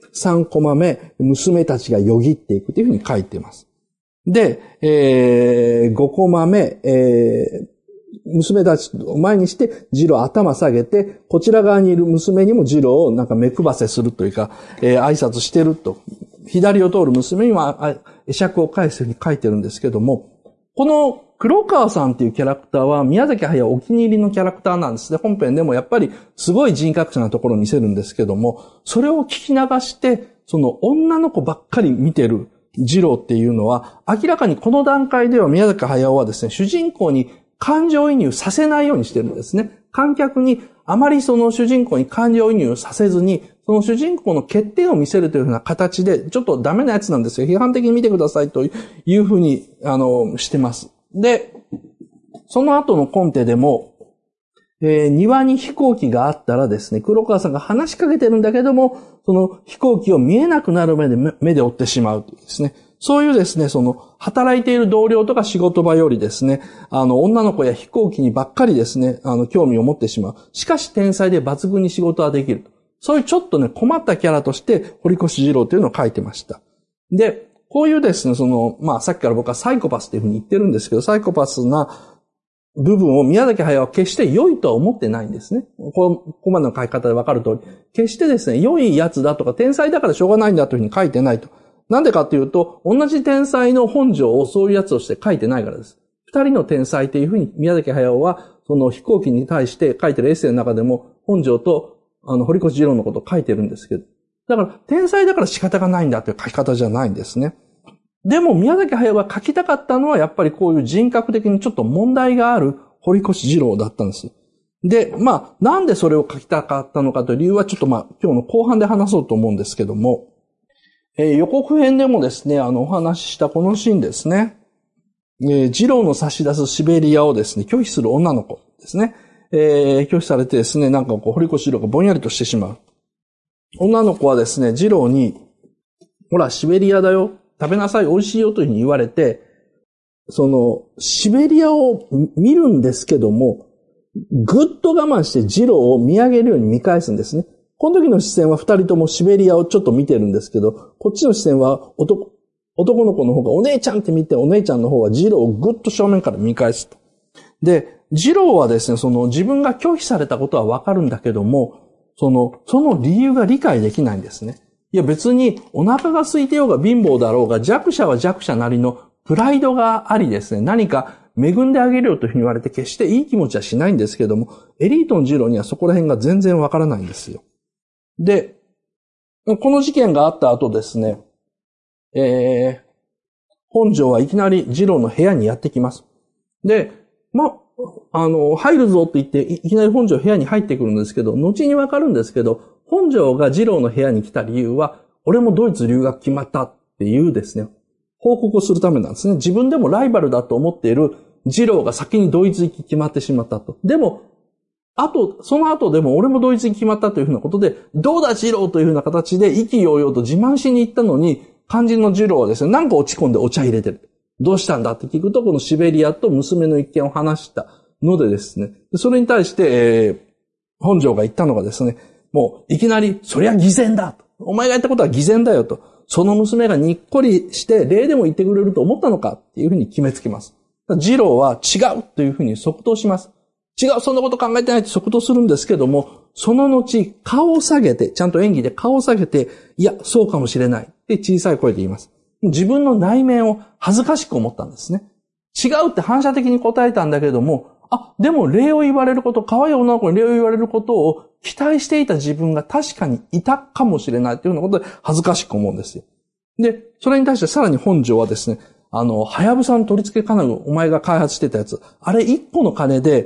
三コマ目、娘たちがよぎっていくというふうに書いています。で、えー、五コマ目、えー、娘たちを前にして、二郎頭下げて、こちら側にいる娘にも二郎をなんか目配せするというか、えー、挨拶してると。左を通る娘には会釈を返すように書いてるんですけども、この黒川さんっていうキャラクターは宮崎駿お気に入りのキャラクターなんですね。本編でもやっぱりすごい人格者なところを見せるんですけども、それを聞き流して、その女の子ばっかり見てる二郎っていうのは、明らかにこの段階では宮崎駿はですね、主人公に感情移入させないようにしてるんですね。観客にあまりその主人公に感情移入させずに、その主人公の欠点を見せるというふうな形で、ちょっとダメなやつなんですよ。批判的に見てくださいというふうに、あの、してます。で、その後のコンテでも、えー、庭に飛行機があったらですね、黒川さんが話しかけてるんだけども、その飛行機を見えなくなる目で、目で追ってしまうというですね。そういうですね、その、働いている同僚とか仕事場よりですね、あの、女の子や飛行機にばっかりですね、あの、興味を持ってしまう。しかし天才で抜群に仕事はできる。そういうちょっとね、困ったキャラとして、堀越二郎というのを書いてました。で、こういうですね、その、まあ、さっきから僕はサイコパスっていうふうに言ってるんですけど、サイコパスな部分を宮崎駿は決して良いとは思ってないんですね。ここまでの書き方でわかる通り。決してですね、良いやつだとか、天才だからしょうがないんだというふうに書いてないと。なんでかっていうと、同じ天才の本性をそういうやつとして書いてないからです。二人の天才っていうふうに宮崎駿は、その飛行機に対して書いてるエッセイの中でも、本性と、あの、堀越二郎のことを書いてるんですけど。だから、天才だから仕方がないんだという書き方じゃないんですね。でも、宮崎駿が書きたかったのは、やっぱりこういう人格的にちょっと問題がある堀越二郎だったんです。で、まあ、なんでそれを書きたかったのかという理由は、ちょっとまあ、今日の後半で話そうと思うんですけども、えー、予告編でもですね、あの、お話ししたこのシーンですね。えー、二郎の差し出すシベリアをですね、拒否する女の子ですね。えー、拒否されてですね、なんかこう、堀越二郎がぼんやりとしてしまう。女の子はですね、二郎に、ほら、シベリアだよ。食べなさい、美味しいよというふうに言われて、その、シベリアを見るんですけども、ぐっと我慢して二郎を見上げるように見返すんですね。この時の視線は二人ともシベリアをちょっと見てるんですけど、こっちの視線は男、男の子の方がお姉ちゃんって見て、お姉ちゃんの方は二郎をぐっと正面から見返すと。で、二郎はですね、その自分が拒否されたことはわかるんだけども、その、その理由が理解できないんですね。いや別にお腹が空いてようが貧乏だろうが弱者は弱者なりのプライドがありですね、何か恵んであげるよというふうに言われて決していい気持ちはしないんですけども、エリートの二郎にはそこら辺が全然わからないんですよ。で、この事件があった後ですね、えー、本庄はいきなり二郎の部屋にやってきます。で、ま、あの、入るぞって言って、いきなり本庄部屋に入ってくるんですけど、後にわかるんですけど、本庄が二郎の部屋に来た理由は、俺もドイツ留学決まったっていうですね、報告をするためなんですね。自分でもライバルだと思っている二郎が先にドイツ行き決まってしまったと。でも、あと、その後でも俺もドイツに決まったというふうなことで、どうだ二郎というふうな形で意気揚々と自慢しに行ったのに、肝心の二郎はですね、なんか落ち込んでお茶入れてる。どうしたんだって聞くと、このシベリアと娘の一件を話したのでですね、それに対して、えー、本庄が言ったのがですね、もういきなり、そりゃ偽善だと。お前がやったことは偽善だよと。その娘がにっこりして礼でも言ってくれると思ったのかっていうふうに決めつけます。二郎は違うというふうに即答します。違う、そんなこと考えてないと即答するんですけども、その後、顔を下げて、ちゃんと演技で顔を下げて、いや、そうかもしれないって小さい声で言います。自分の内面を恥ずかしく思ったんですね。違うって反射的に答えたんだけども、あ、でも礼を言われること、可愛い女の子に礼を言われることを期待していた自分が確かにいたかもしれないというようなことで恥ずかしく思うんですよ。で、それに対してさらに本庄はですね、あの、はやぶさの取り付け金具、お前が開発してたやつ、あれ一個の金で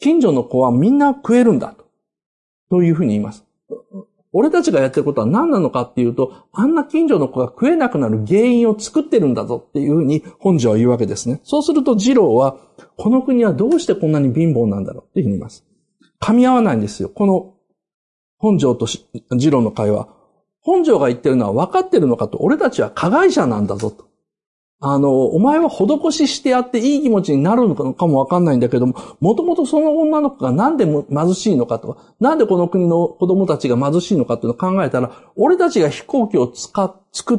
近所の子はみんな食えるんだと。というふうに言います。俺たちがやってることは何なのかっていうと、あんな近所の子が食えなくなる原因を作ってるんだぞっていうふうに本庄は言うわけですね。そうすると次郎は、この国はどうしてこんなに貧乏なんだろうっていうふうに言います。噛み合わないんですよ。この本庄と次郎の会話。本庄が言ってるのは分かってるのかと、俺たちは加害者なんだぞと。あの、お前は施ししてやっていい気持ちになるのかもわかんないんだけども、もともとその女の子がなんで貧しいのかとか、なんでこの国の子供たちが貧しいのかっていうのを考えたら、俺たちが飛行機を使っ、作って、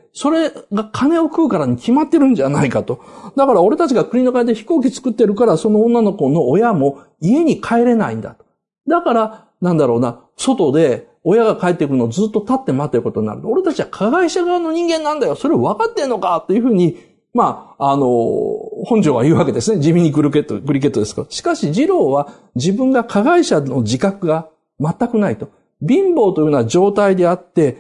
それが金を食うからに決まってるんじゃないかと。だから俺たちが国の金で飛行機作ってるから、その女の子の親も家に帰れないんだと。だから、なんだろうな、外で、親が帰ってくるのをずっと立って待ってることになる。俺たちは加害者側の人間なんだよ。それを分かってんのかっていうふうに、まあ、あの、本庄は言うわけですね。地味にクリケット、クリケットですから。しかし、次郎は自分が加害者の自覚が全くないと。貧乏というような状態であって、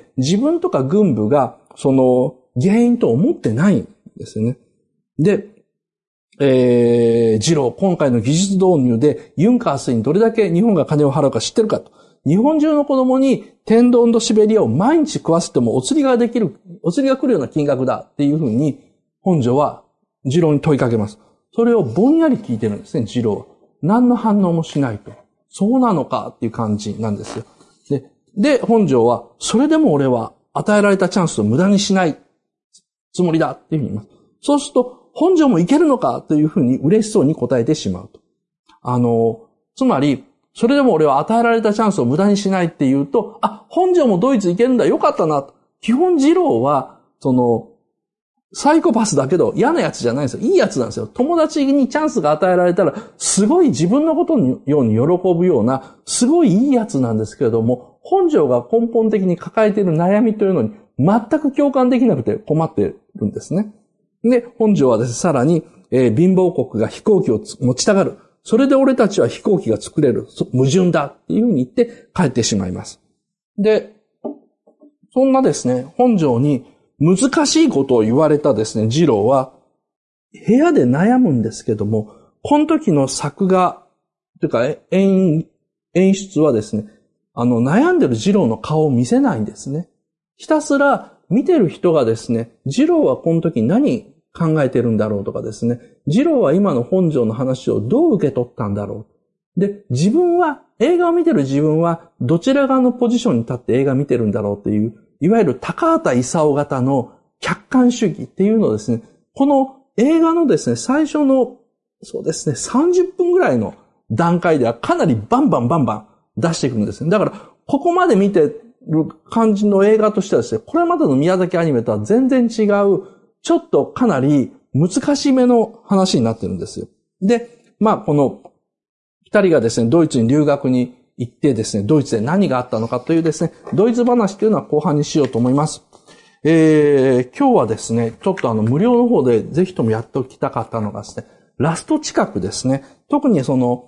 自分とか軍部が、その、原因と思ってないんですよね。で、えー、次郎、今回の技術導入で、ユンカースにどれだけ日本が金を払うか知ってるかと。日本中の子供に天丼とシベリアを毎日食わせてもお釣りができる、お釣りが来るような金額だっていうふうに本庄は次郎に問いかけます。それをぼんやり聞いてるんですね、次郎は。何の反応もしないと。そうなのかっていう感じなんですよ。で、で、本庄は、それでも俺は与えられたチャンスを無駄にしないつもりだっていうふうに言います。そうすると、本庄もいけるのかというふうに嬉しそうに答えてしまうと。あの、つまり、それでも俺は与えられたチャンスを無駄にしないっていうと、あ、本庄もドイツ行けるんだ、よかったなと。基本次郎は、その、サイコパスだけど嫌なやつじゃないんですよ。いいやつなんですよ。友達にチャンスが与えられたら、すごい自分のことのように喜ぶような、すごいいいやつなんですけれども、本庄が根本的に抱えている悩みというのに全く共感できなくて困ってるんですね。で、本庄はですね、さらに、えー、貧乏国が飛行機を持ちたがる。それで俺たちは飛行機が作れる。矛盾だっていうふうに言って帰ってしまいます。で、そんなですね、本庄に難しいことを言われたですね、次郎は、部屋で悩むんですけども、この時の作画、というか演、演出はですね、あの、悩んでる次郎の顔を見せないんですね。ひたすら見てる人がですね、次郎はこの時何考えてるんだろうとかですね、次郎は今の本庄の話をどう受け取ったんだろう。で、自分は、映画を見てる自分は、どちら側のポジションに立って映画を見てるんだろうっていう、いわゆる高畑勲型の客観主義っていうのをですね、この映画のですね、最初の、そうですね、さんじゅっぷんぐらいの段階ではかなりバンバンバンバン出していくんですね。だから、ここまで見てる感じの映画としてはですね、これまでの宮崎アニメとは全然違う、ちょっとかなり難しめの話になってるんですよ。で、まあ、この二人がですね、ドイツに留学に行ってですね、ドイツで何があったのかというですね、ドイツ話というのは後半にしようと思います。えー、今日はですね、ちょっとあの無料の方でぜひともやっておきたかったのがですね、ラスト近くですね、特にその、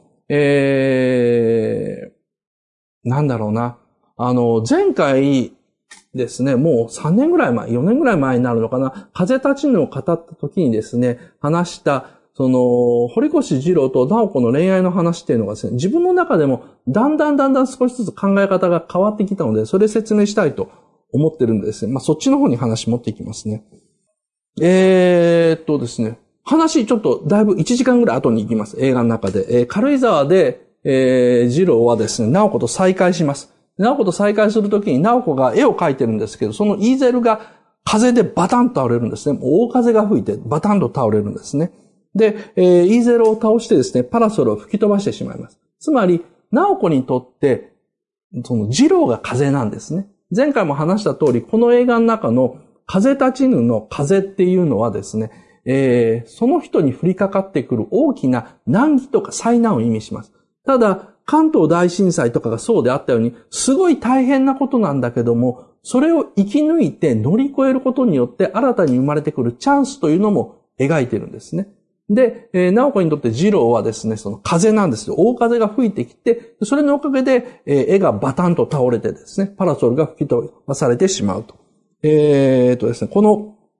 えー、なんだろうな、あの、前回、ですね、もうさんねんぐらい前、よねんぐらい前になるのかな、風立ちぬを語った時にですね、話した、その、堀越二郎と直子の恋愛の話っていうのがですね、自分の中でもだんだんだんだん少しずつ考え方が変わってきたので、それ説明したいと思ってるんですね。まあ、そっちの方に話持っていきますね。えーっとですね、話ちょっとだいぶいちじかんぐらい後に行きます。映画の中で。えー、軽井沢で、えー、二郎はですね、直子と再会します。直子と再会するときに直子が絵を描いてるんですけど、そのイーゼルが風でバタンと倒れるんですね。大風が吹いてバタンと倒れるんですね。で、えー、イーゼルを倒してですね、パラソルを吹き飛ばしてしまいます。つまり、直子にとって、その二郎が風なんですね。前回も話した通り、この映画の中の風立ちぬの風っていうのはですね、えー、その人に降りかかってくる大きな難儀とか災難を意味します。ただ、関東大震災とかがそうであったように、すごい大変なことなんだけども、それを生き抜いて乗り越えることによって新たに生まれてくるチャンスというのも描いてるんですね。で、えー、直子にとって二郎はですね、その風なんですよ。大風が吹いてきて、それのおかげで、えー、絵がバタンと倒れてですね、パラソルが吹き飛ばされてしまうと。えーとですね、この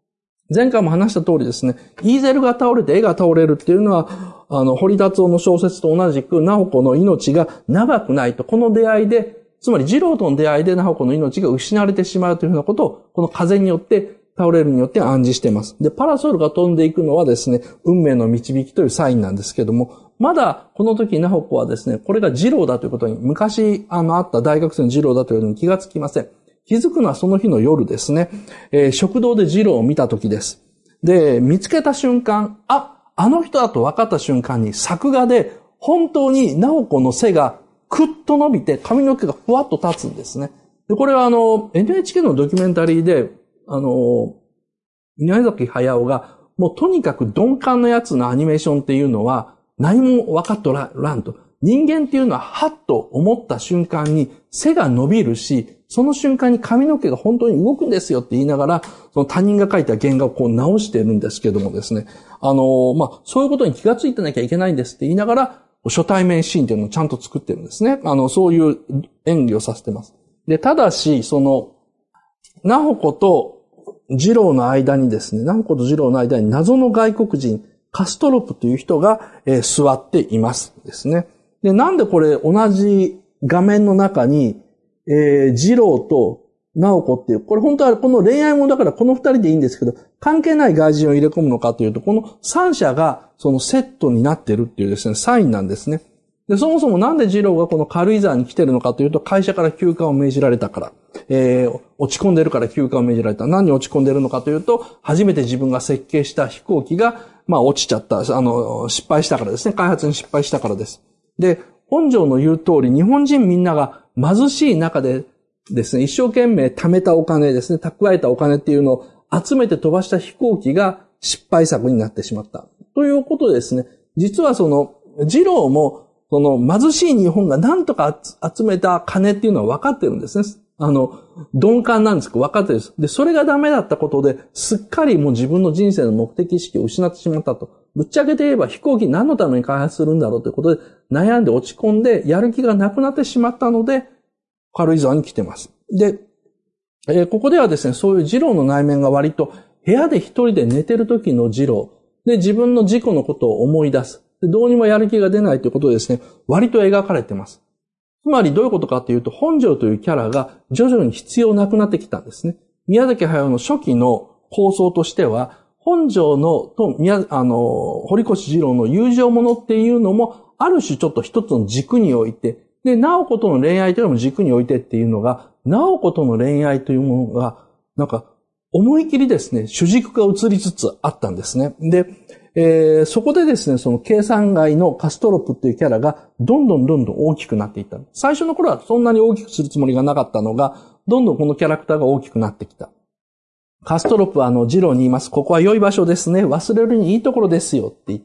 前回も話した通りですね、イーゼルが倒れて絵が倒れるっていうのは、あの、堀達夫の小説と同じく、直子の命が長くないと、この出会いで、つまり次郎との出会いで直子の命が失われてしまうというふうなことを、この風によって、倒れるによって暗示しています。で、パラソルが飛んでいくのはですね、運命の導きというサインなんですけども、まだこの時直子はですね、これが次郎だということに、昔あのあった大学生の次郎だというのに気がつきません。気づくのはその日の夜ですね、えー、食堂で次郎を見た時です。で、見つけた瞬間、あ、あの人だと分かった瞬間に作画で本当に直子の背がクッと伸びて髪の毛がふわっと立つんですね。で、これはあの エヌエイチケー のドキュメンタリーで、あの、宮崎駿がもうとにかく鈍感なやつのアニメーションっていうのは何も分かっとらんと。人間っていうのははっと思った瞬間に背が伸びるし、その瞬間に髪の毛が本当に動くんですよって言いながら、その他人が描いた原画をこう直してるんですけどもですね。あの、まあ、そういうことに気がついてなきゃいけないんですって言いながら、初対面シーンっていうのをちゃんと作ってるんですね。あの、そういう演技をさせてます。で、ただし、その、直子と次郎の間にですね、直子と次郎の間に謎の外国人、カストロプという人が、えー、座っていますですね。で、なんでこれ同じ画面の中に、えー、次郎と直子っていう、これ本当はこの恋愛ものだからこの二人でいいんですけど、関係ない外人を入れ込むのかというと、この三者がそのセットになってるっていうですね、サインなんですね。で、そもそもなんで次郎がこの軽井沢に来てるのかというと、会社から休暇を命じられたから、えー、落ち込んでるから休暇を命じられた。何に落ち込んでるのかというと、初めて自分が設計した飛行機が、まあ落ちちゃった、あの、失敗したからですね。開発に失敗したからです。で、本庄の言う通り、日本人みんなが貧しい中でですね、一生懸命貯めたお金ですね、蓄えたお金っていうのを集めて飛ばした飛行機が失敗作になってしまった。ということでですね、実はその、次郎も、その貧しい日本が何とか集めた金っていうのは分かってるんですね。あの、鈍感なんですけど分かってるんです。で、それがダメだったことで、すっかりもう自分の人生の目的意識を失ってしまったと。ぶっちゃけて言えば飛行機何のために開発するんだろうということで悩んで落ち込んでやる気がなくなってしまったので、軽井沢に来てます。で、えー、ここではですね、そういう次郎の内面が割と部屋で一人で寝てる時の次郎で自分の自己のことを思い出す。どうにもやる気が出ないということでですね、割と描かれています。つまりどういうことかというと、本庄というキャラが徐々に必要なくなってきたんですね。宮崎駿の初期の構想としては、本庄のと宮、あの、堀越二郎の友情ものっていうのも、ある種ちょっと一つの軸に置いて、で、直子との恋愛というのも軸に置いてっていうのが、直子との恋愛というものが、なんか、思い切りですね、主軸が移りつつあったんですね。で、えー、そこでですね、その計算外のカストロプっていうキャラがどんどんどんどん大きくなっていった。最初の頃はそんなに大きくするつもりがなかったのが、どんどんこのキャラクターが大きくなってきた。カストロプはあの、次郎に言います。ここは良い場所ですね。忘れるにいいところですよって言って、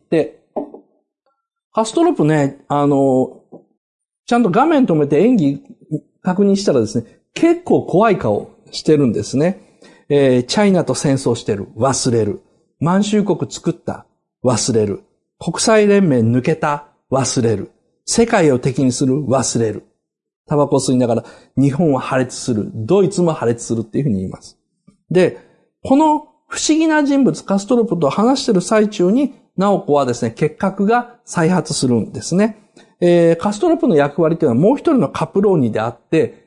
カストロプね、あの、ちゃんと画面止めて演技確認したらですね、結構怖い顔してるんですね。えー、チャイナと戦争してる。忘れる。満州国作った。忘れる。国際連盟抜けた。忘れる。世界を敵にする。忘れる。タバコ吸いながら日本は破裂する。ドイツも破裂するっていうふうに言います。で、この不思議な人物カストロプと話している最中に、直子はですね、結核が再発するんですね。えー、カストロプの役割というのはもう一人のカプローニであって、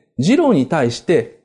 次郎に対して、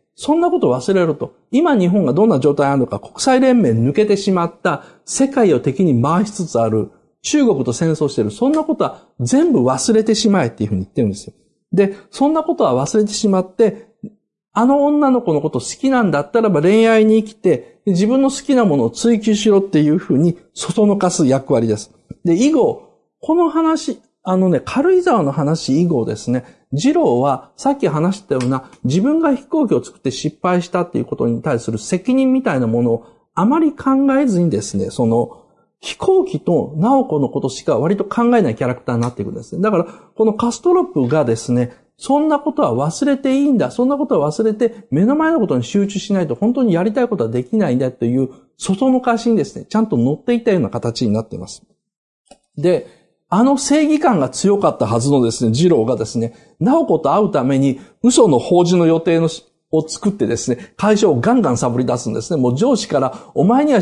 そんなこと忘れろと。今日本がどんな状態にあるのか、国際連盟抜けてしまった世界を敵に回しつつある中国と戦争している。そんなことは全部忘れてしまえっていうふうに言ってるんですよ。で、そんなことは忘れてしまって、あの女の子のこと好きなんだったらば恋愛に生きて自分の好きなものを追求しろっていうふうにそそのかす役割です。で、以後、この話、あのね、軽井沢の話以後ですね、次郎はさっき話したような自分が飛行機を作って失敗したっていうことに対する責任みたいなものをあまり考えずにですね、その飛行機と直子のことしか割と考えないキャラクターになっていくんですね。だからこのカストロプがですね、そんなことは忘れていいんだ、そんなことは忘れて目の前のことに集中しないと本当にやりたいことはできないんだという外のかしにですね、ちゃんと乗っていったような形になっています。で、あの正義感が強かったはずのですね、次郎がですね、直子と会うために嘘の法事の予定のを作ってですね、会社をガンガンサボり出すんですね。もう上司から、お前にはし、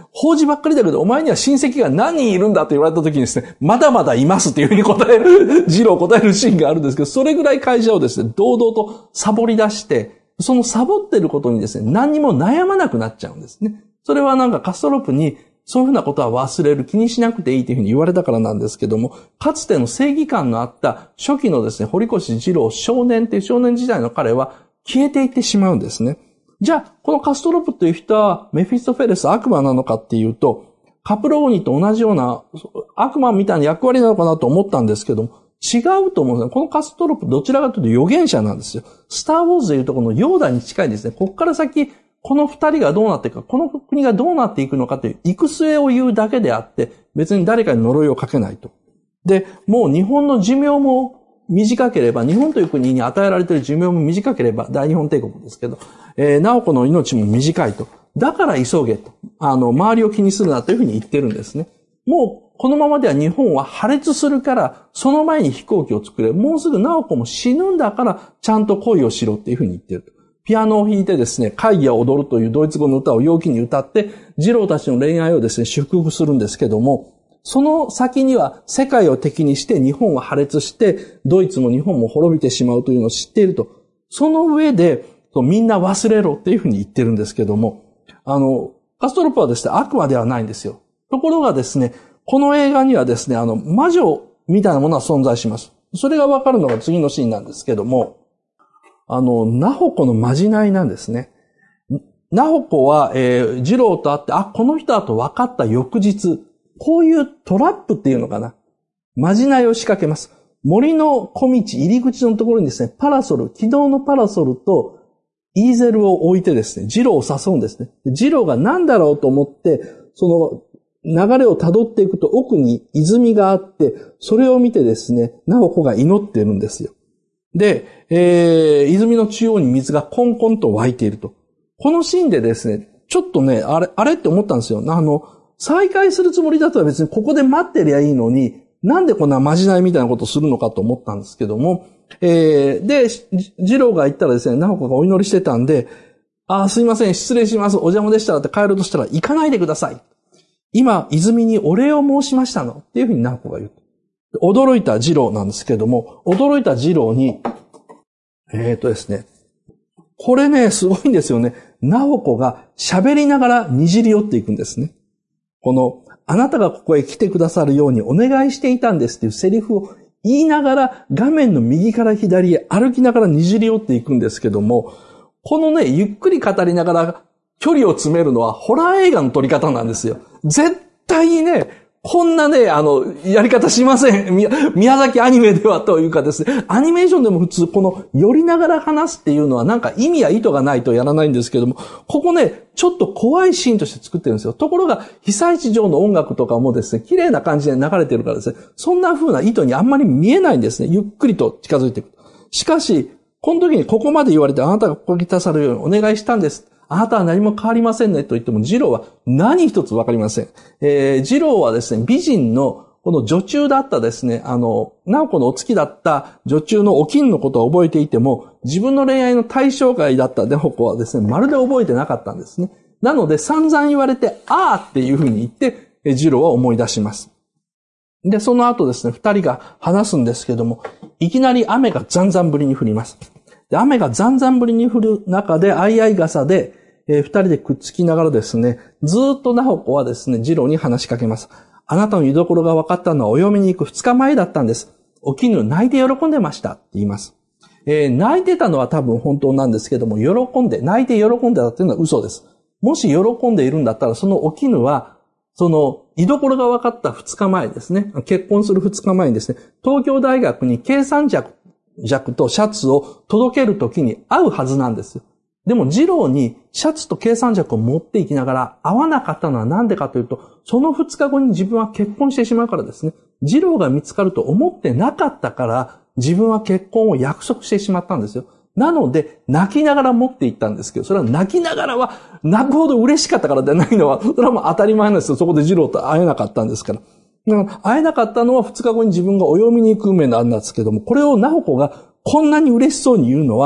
法事ばっかりだけど、お前には親戚が何人いるんだって言われた時にですね、まだまだいますっていうふうに答える、次郎答えるシーンがあるんですけど、それぐらい会社をですね、堂々とサボり出して、そのサボってることにですね、何にも悩まなくなっちゃうんですね。それはなんかカストロプに、そういうふうなことは忘れる、気にしなくていいというふうに言われたからなんですけども、かつての正義感のあった初期のですね、堀越二郎少年っていう少年時代の彼は消えていってしまうんですね。じゃあ、このカストロプという人はメフィストフェレス悪魔なのかっていうと、カプローニと同じような悪魔みたいな役割なのかなと思ったんですけども、違うと思うんですね。このカストロプどちらかというと預言者なんですよ。スターウォーズでいうとこのヨーダに近いですね。ここから先、この二人がどうなっていくか、この国がどうなっていくのかという行く末を言うだけであって、別に誰かに呪いをかけないと。で、もう日本の寿命も短ければ、日本という国に与えられている寿命も短ければ、大日本帝国ですけど、えー、直子の命も短いと。だから急げと。あの、周りを気にするなというふうに言ってるんですね。もう、このままでは日本は破裂するから、その前に飛行機を作れ。もうすぐ直子も死ぬんだから、ちゃんと恋をしろっていうふうに言ってると。ピアノを弾いてですね、会議は踊るというドイツ語の歌を陽気に歌って、次郎たちの恋愛をですね、祝福するんですけども、その先には世界を敵にして日本は破裂して、ドイツも日本も滅びてしまうというのを知っていると。その上で、みんな忘れろっていうふうに言ってるんですけども、あの、カストロプはですね、悪魔ではないんですよ。ところがですね、この映画にはですね、あの、魔女みたいなものは存在します。それがわかるのが次のシーンなんですけども、あの、ナホコのまじないなんですね。ナホコは、えー、次郎と会って、あ、この人だと分かった翌日、こういうトラップっていうのかな。まじないを仕掛けます。森の小道、入り口のところにですね、パラソル、軌道のパラソルとイーゼルを置いてですね、次郎を誘うんですね。次郎が何だろうと思って、その流れを辿っていくと奥に泉があって、それを見てですね、ナホコが祈っているんですよ。で、えー、泉の中央に水がコンコンと湧いていると。このシーンでですね、ちょっとね、あれ、あれって思ったんですよ。あの、再会するつもりだったら別にここで待ってりゃいいのに、なんでこんなまじないみたいなことをするのかと思ったんですけども、えー、で、次郎が言ったらですね、ナホコがお祈りしてたんで、あーすいません、失礼します、お邪魔でしたらって帰ろうとしたら、行かないでください。今、泉にお礼を申しましたの。っていうふうにナホコが言う。驚いた次郎なんですけども、驚いた次郎に、えーとですね、これね、すごいんですよね。ナホコが喋りながらにじり寄っていくんですね。この、あなたがここへ来てくださるようにお願いしていたんですっていうセリフを言いながら画面の右から左へ歩きながらにじり寄っていくんですけども、このね、ゆっくり語りながら距離を詰めるのはホラー映画の撮り方なんですよ。絶対にね、こんなね、あの、やり方しません。宮崎アニメではというかですね、アニメーションでも普通、この寄りながら話すっていうのはなんか意味や意図がないとやらないんですけども、ここね、ちょっと怖いシーンとして作ってるんですよ。ところが、被災地上の音楽とかもですね、綺麗な感じで流れてるからですね、そんな風な意図にあんまり見えないんですね。ゆっくりと近づいていく。しかし、この時にここまで言われて、あなたがここに立たされるようにお願いしたんです。あなたは何も変わりませんねと言っても、次郎は何一つわかりません。えー、次郎はですね、美人のこの女中だったですね、あの、直子のお付きだった女中のお金のことを覚えていても、自分の恋愛の対象外だった直子はですね、まるで覚えてなかったんですね。なので散々言われて、あーっていうふうに言って、次郎は思い出します。で、その後ですね、二人が話すんですけども、いきなり雨がざんざん降りに降ります。で、雨がざんざん降りに降る中で、相合い傘で、えー、二人でくっつきながらですね、ずーっとナホコはですね、次郎に話しかけます。あなたの居所が分かったのはお嫁に行く二日前だったんです。お絹泣いて喜んでましたって言います。えー、泣いてたのは多分本当なんですけども、喜んで、泣いて喜んでたっていうのは嘘です。もし喜んでいるんだったら、そのお絹は、その居所が分かった二日前ですね、結婚する二日前にですね、東京大学に計算尺弱とシャツを届けるときに合うはずなんですよ。でも次郎にシャツと計算尺を持っていきながら合わなかったのはなんでかというと、その二日後に自分は結婚してしまうからですね。次郎が見つかると思ってなかったから自分は結婚を約束してしまったんですよ。なので泣きながら持っていったんですけど、それは泣きながらは泣くほど嬉しかったからでないのは、それはもう当たり前なんですよ。そこで次郎と会えなかったんですから。会えなかったのは二日後に自分がお嫁に行く運命なんですけども、これをナホコがこんなに嬉しそうに言うのは、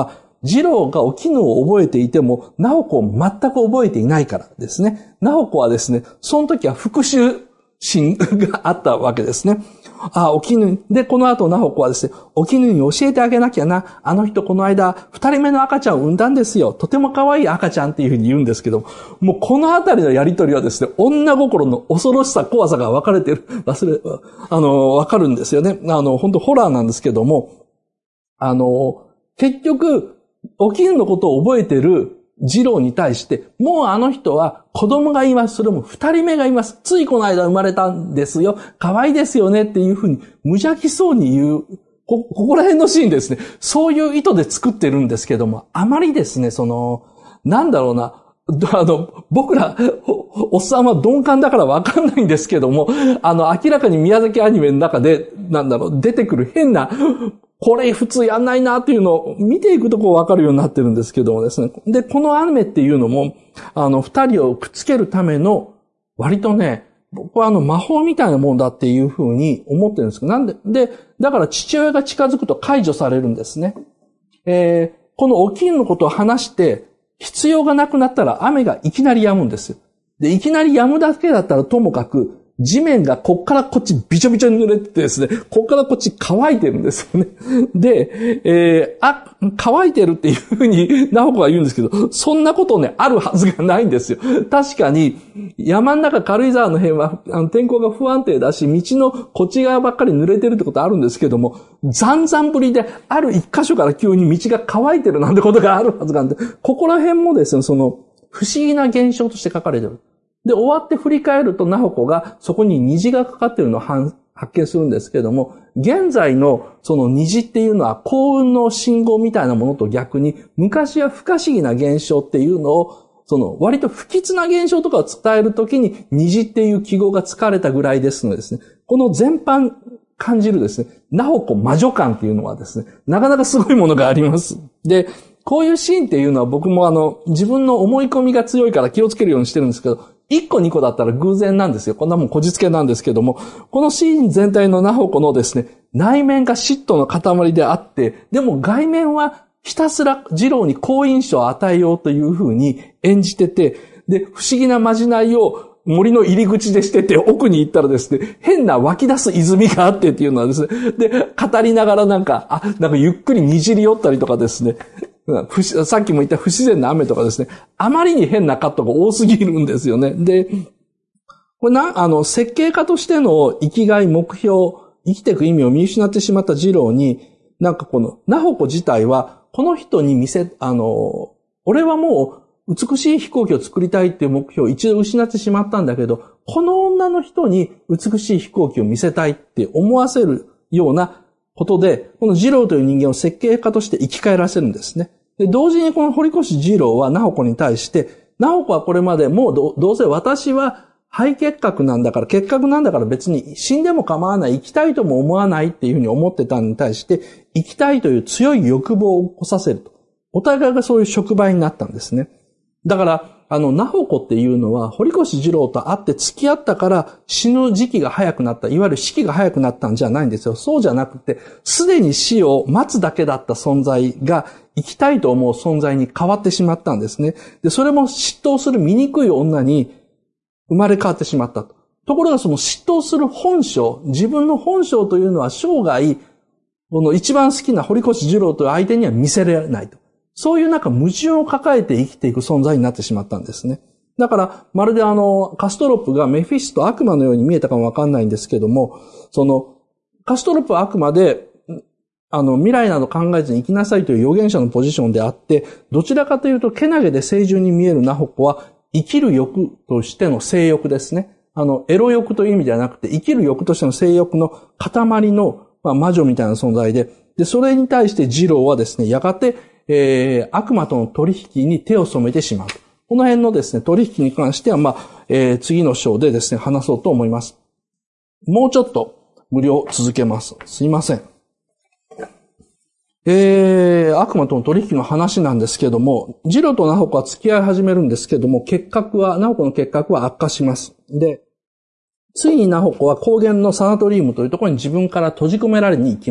次郎がお絹を覚えていても、直子を全く覚えていないからですね。直子はですね、その時は復讐心があったわけですね。あ、お絹で、この後直子はですね、お絹に教えてあげなきゃな。あの人この間、二人目の赤ちゃんを産んだんですよ。とても可愛い赤ちゃんっていうふうに言うんですけど、もうこのあたりのやりとりはですね、女心の恐ろしさ、怖さが分かれてる、忘れ、あの、分かるんですよね。あの、本当ホラーなんですけども、あの、結局、お絹のことを覚えてる次郎に対して、もうあの人は子供がいます。それも二人目がいます。ついこの間生まれたんですよ。可愛いですよねっていうふうに無邪気そうに言う。こ、ここら辺のシーンですね。そういう意図で作ってるんですけども、あまりですね、その、なんだろうな。あの、僕らお、おっさんは鈍感だからわかんないんですけども、あの、明らかに宮崎アニメの中で、なんだろう、出てくる変な、これ普通やんないなっていうのを見ていくとこう分かるようになってるんですけどもですね。で、このアニメっていうのも、あの、二人をくっつけるための、割とね、僕はあの、魔法みたいなもんだっていうふうに思ってるんですけど、なんで、で、だから父親が近づくと解除されるんですね。えー、このお絹のことを話して、必要がなくなったら雨がいきなり止むんですよ。で、いきなり止むだけだったらともかく、地面がこっからこっちびちょびちょに濡れててですね、こっからこっち乾いてるんですよね。で、えー、あ、乾いてるっていうふうに直子は言うんですけど、そんなことね、あるはずがないんですよ。確かに、山の中軽井沢の辺はあの天候が不安定だし、道のこっち側ばっかり濡れてるってことあるんですけども、ざんざん降りである一箇所から急に道が乾いてるなんてことがあるはずがあるんで、ここら辺もですね、その不思議な現象として書かれてる。で、終わって振り返ると、直子がそこに虹がかかっているのを発見するんですけども、現在のその虹っていうのは幸運の信号みたいなものと逆に、昔は不可思議な現象っていうのを、その割と不吉な現象とかを伝えるときに、虹っていう記号が使われたぐらいですのでですね、この全般感じるですね、直子魔女感っていうのはですね、なかなかすごいものがあります。で、こういうシーンっていうのは僕もあの、自分の思い込みが強いから気をつけるようにしてるんですけど、一個二個だったら偶然なんですよ。こんなもんこじつけなんですけども、このシーン全体の直子のですね、内面が嫉妬の塊であって、でも外面はひたすら次郎に好印象を与えようという風に演じてて、で、不思議なまじないを森の入り口でしてて、奥に行ったらですね、変な湧き出す泉があってっていうのはですね、で、語りながらなんか、あ、なんかゆっくりにじり寄ったりとかですね、さっきも言った不自然な雨とかですね、あまりに変なカットが多すぎるんですよね。で、これな、あの、設計家としての生きがい、目標、生きていく意味を見失ってしまった次郎に、なんかこの、直子自体は、この人に見せ、あの、俺はもう美しい飛行機を作りたいっていう目標を一度失ってしまったんだけど、この女の人に美しい飛行機を見せたいって思わせるようなことで、この次郎という人間を設計家として生き返らせるんですね。で、同時にこの堀越次郎は直子に対して、直子はこれまでもう ど, どうせ私は肺結核なんだから、結核なんだから別に死んでも構わない、生きたいとも思わないっていうふうに思ってたのに対して、生きたいという強い欲望を起こさせると。お互いがそういう触媒になったんですね。だから、あの、直子っていうのは、堀越次郎と会って付き合ったから死ぬ時期が早くなった、いわゆる死期が早くなったんじゃないんですよ。そうじゃなくて、すでに死を待つだけだった存在が、生きたいと思う存在に変わってしまったんですね。で、それも嫉妬する醜い女に生まれ変わってしまったと。ところがその嫉妬する本性、自分の本性というのは生涯、この一番好きな堀越次郎という相手には見せられないと。そういうなんか矛盾を抱えて生きていく存在になってしまったんですね。だから、まるであの、カストロップがメフィスト悪魔のように見えたかもわかんないんですけども、その、カストロップは悪魔で、あの、未来など考えずに生きなさいという預言者のポジションであって、どちらかというと、けなげで清純に見える直子は、生きる欲としての性欲ですね。あの、エロ欲という意味ではなくて、生きる欲としての性欲の塊の、まあ、魔女みたいな存在で、で、それに対して次郎はですね、やがて、えー、悪魔との取引に手を染めてしまう。この辺のですね、取引に関しては、まあ、えー、次の章でですね、話そうと思います。もうちょっと無料続けます。すいません。えー、悪魔との取引の話なんですけども、次郎と直子は付き合い始めるんですけども、結核は、直子の結核は悪化します。で、ついに直子は高原のサナトリウムというところに自分から閉じ込められに行きます。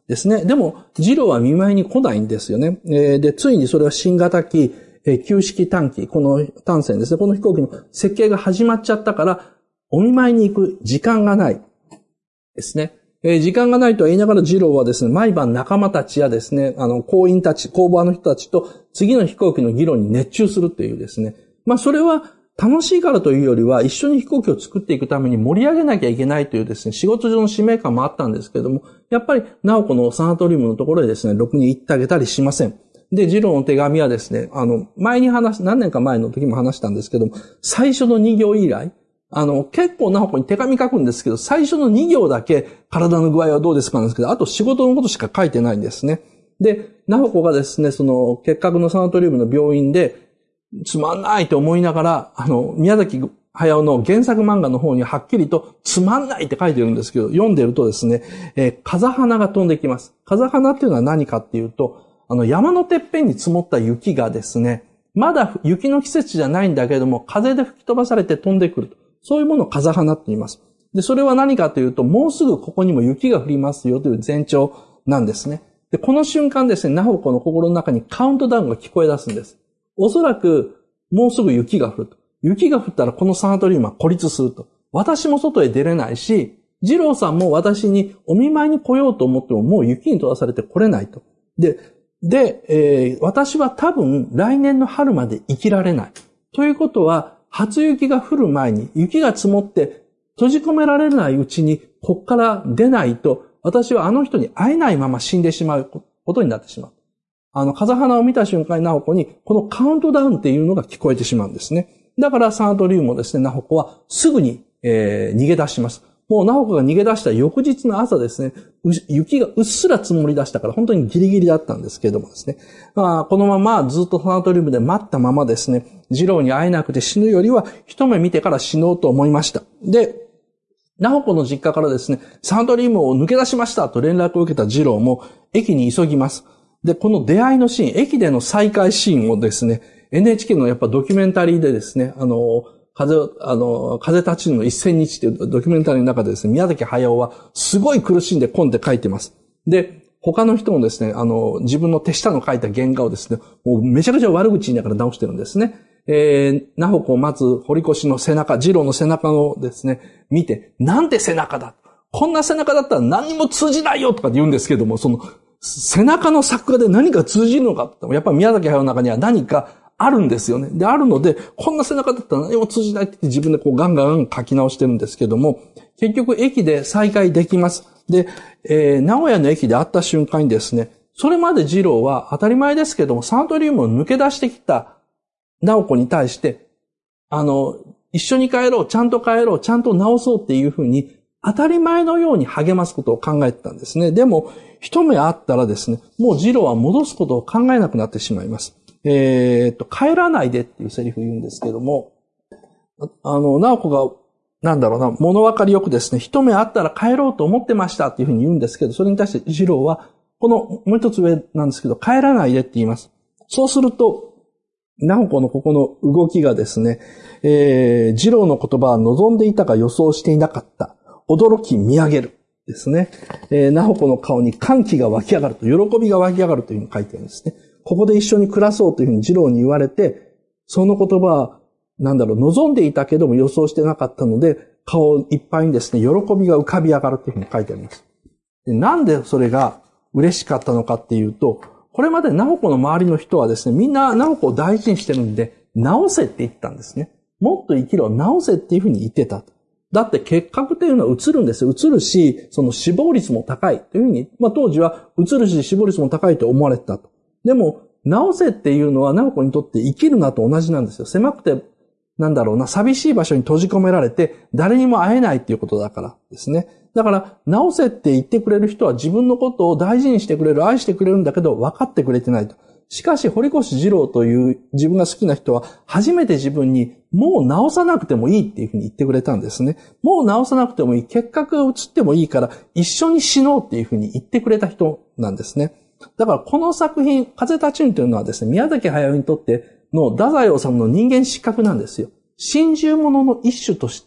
ですね。でも、次郎は見舞いに来ないんですよね。えー、で、ついにそれは新型機、えー、旧式単機、この単線ですね。この飛行機の設計が始まっちゃったから、お見舞いに行く時間がないですね。えー、時間がないとは言いながら次郎はですね、毎晩仲間たちやですね、あの、工員たち、工場の人たちと次の飛行機の議論に熱中するというですね。まあ、それは楽しいからというよりは、一緒に飛行機を作っていくために盛り上げなきゃいけないというですね、仕事上の使命感もあったんですけれども、やっぱり、直子のサナトリウムのところでですね、ろくに行ってあげたりしません。で、次郎の手紙はですね、あの、前に話、何年か前の時も話したんですけども、最初のに行以来、あの、結構直子に手紙書くんですけど、最初のに行だけ体の具合はどうですかなんですけど、あと仕事のことしか書いてないんですね。で、直子がですね、その、結核のサナトリウムの病院で、つまんないと思いながら、あの、宮崎駿の原作漫画の方にはっきりとつまんないって書いてるんですけど、読んでるとですね、えー、風花が飛んできます。風花っていうのは何かっていうと、あの、山のてっぺんに積もった雪がですね、まだ雪の季節じゃないんだけれども、風で吹き飛ばされて飛んでくると。そういうものを風花って言います。で、それは何かというと、もうすぐここにも雪が降りますよという前兆なんですね。で、この瞬間ですね、直子の心の中にカウントダウンが聞こえ出すんです。おそらく、もうすぐ雪が降ると。雪が降ったらこのサナトリウムは孤立すると。私も外へ出れないし、次郎さんも私にお見舞いに来ようと思ってももう雪に飛ばされて来れないと。で、で、えー、私は多分来年の春まで生きられない。ということは、初雪が降る前に雪が積もって閉じ込められないうちにこっから出ないと、私はあの人に会えないまま死んでしまうことになってしまう。あの、風花を見た瞬間に直子にこのカウントダウンっていうのが聞こえてしまうんですね。だからサナトリウムをですね、直子はすぐに、えー、逃げ出します。もう直子が逃げ出した翌日の朝ですね、雪がうっすら積もり出したから本当にギリギリだったんですけれどもですね。まあ、このままずっとサナトリウムで待ったままですね、次郎に会えなくて死ぬよりは一目見てから死のうと思いました。で、直子の実家からですね、サナトリウムを抜け出しましたと連絡を受けた次郎も駅に急ぎます。で、この出会いのシーン、駅での再会シーンをですね、エヌエイチケー のやっぱドキュメンタリーでですね、あの、風、あの、風立ちぬの一千日っていうドキュメンタリーの中でですね、宮崎駿はすごい苦しんで込んで書いてます。で、他の人もですね、あの、自分の手下の書いた原画をですね、もうめちゃくちゃ悪口言いながら直してるんですね。えー、直子を待つ堀越の背中、次郎の背中をですね、見て、なんて背中だ。こんな背中だったら何にも通じないよとか言うんですけども、その、背中の作画で何か通じるのかって、やっぱり宮崎駿の中には何かあるんですよね。で、あるので、こんな背中だったら何も通じないって自分でこうガンガン書き直してるんですけども、結局駅で再会できます。で、えー、名古屋の駅で会った瞬間にですね、それまで次郎は当たり前ですけども、サナトリウムを抜け出してきた直子に対して、あの、一緒に帰ろう、ちゃんと帰ろう、ちゃんと直そうっていうふうに、当たり前のように励ますことを考えてたんですね。でも、一目会ったらですね、もう次郎は戻すことを考えなくなってしまいます。えー、っと、帰らないでっていうセリフ言うんですけども、あの、直子が、なんだろうな、物分かりよくですね、一目会ったら帰ろうと思ってましたっていうふうに言うんですけど、それに対して次郎は、このもう一つ上なんですけど、帰らないでって言います。そうすると、直子のここの動きがですね、えー、次郎の言葉は望んでいたか予想していなかった。驚き見上げる。ですね。えー、直子の顔に歓喜が湧き上がると、喜びが湧き上がるというふうに書いてあるんですね。ここで一緒に暮らそうというふうに次郎に言われて、その言葉は、なんだろう、望んでいたけども予想してなかったので、顔いっぱいにですね、喜びが浮かび上がるというふうに書いてあります。で、なんでそれが嬉しかったのかっていうと、これまで直子の周りの人はですね、みんな直子を大事にしてるんで、直せって言ったんですね。もっと生きろ、直せっていうふうに言ってた。だって結核っていうのは移るんですよ。移るし、その死亡率も高いというふうに、まあ当時は移るし死亡率も高いと思われてたと。でも、直せっていうのは直子にとって生きるなと同じなんですよ。狭くて、なんだろうな、寂しい場所に閉じ込められて、誰にも会えないっていうことだからですね。だから、直せって言ってくれる人は自分のことを大事にしてくれる、愛してくれるんだけど、分かってくれてないと。しかし、堀越二郎という自分が好きな人は、初めて自分に、もう直さなくてもいいっていうふうに言ってくれたんですね。もう直さなくてもいい。結核が移ってもいいから、一緒に死のうっていうふうに言ってくれた人なんですね。だから、この作品、風立ちぬというのはですね、宮崎駿にとっての太宰治の人間失格なんですよ。心中物の一種として、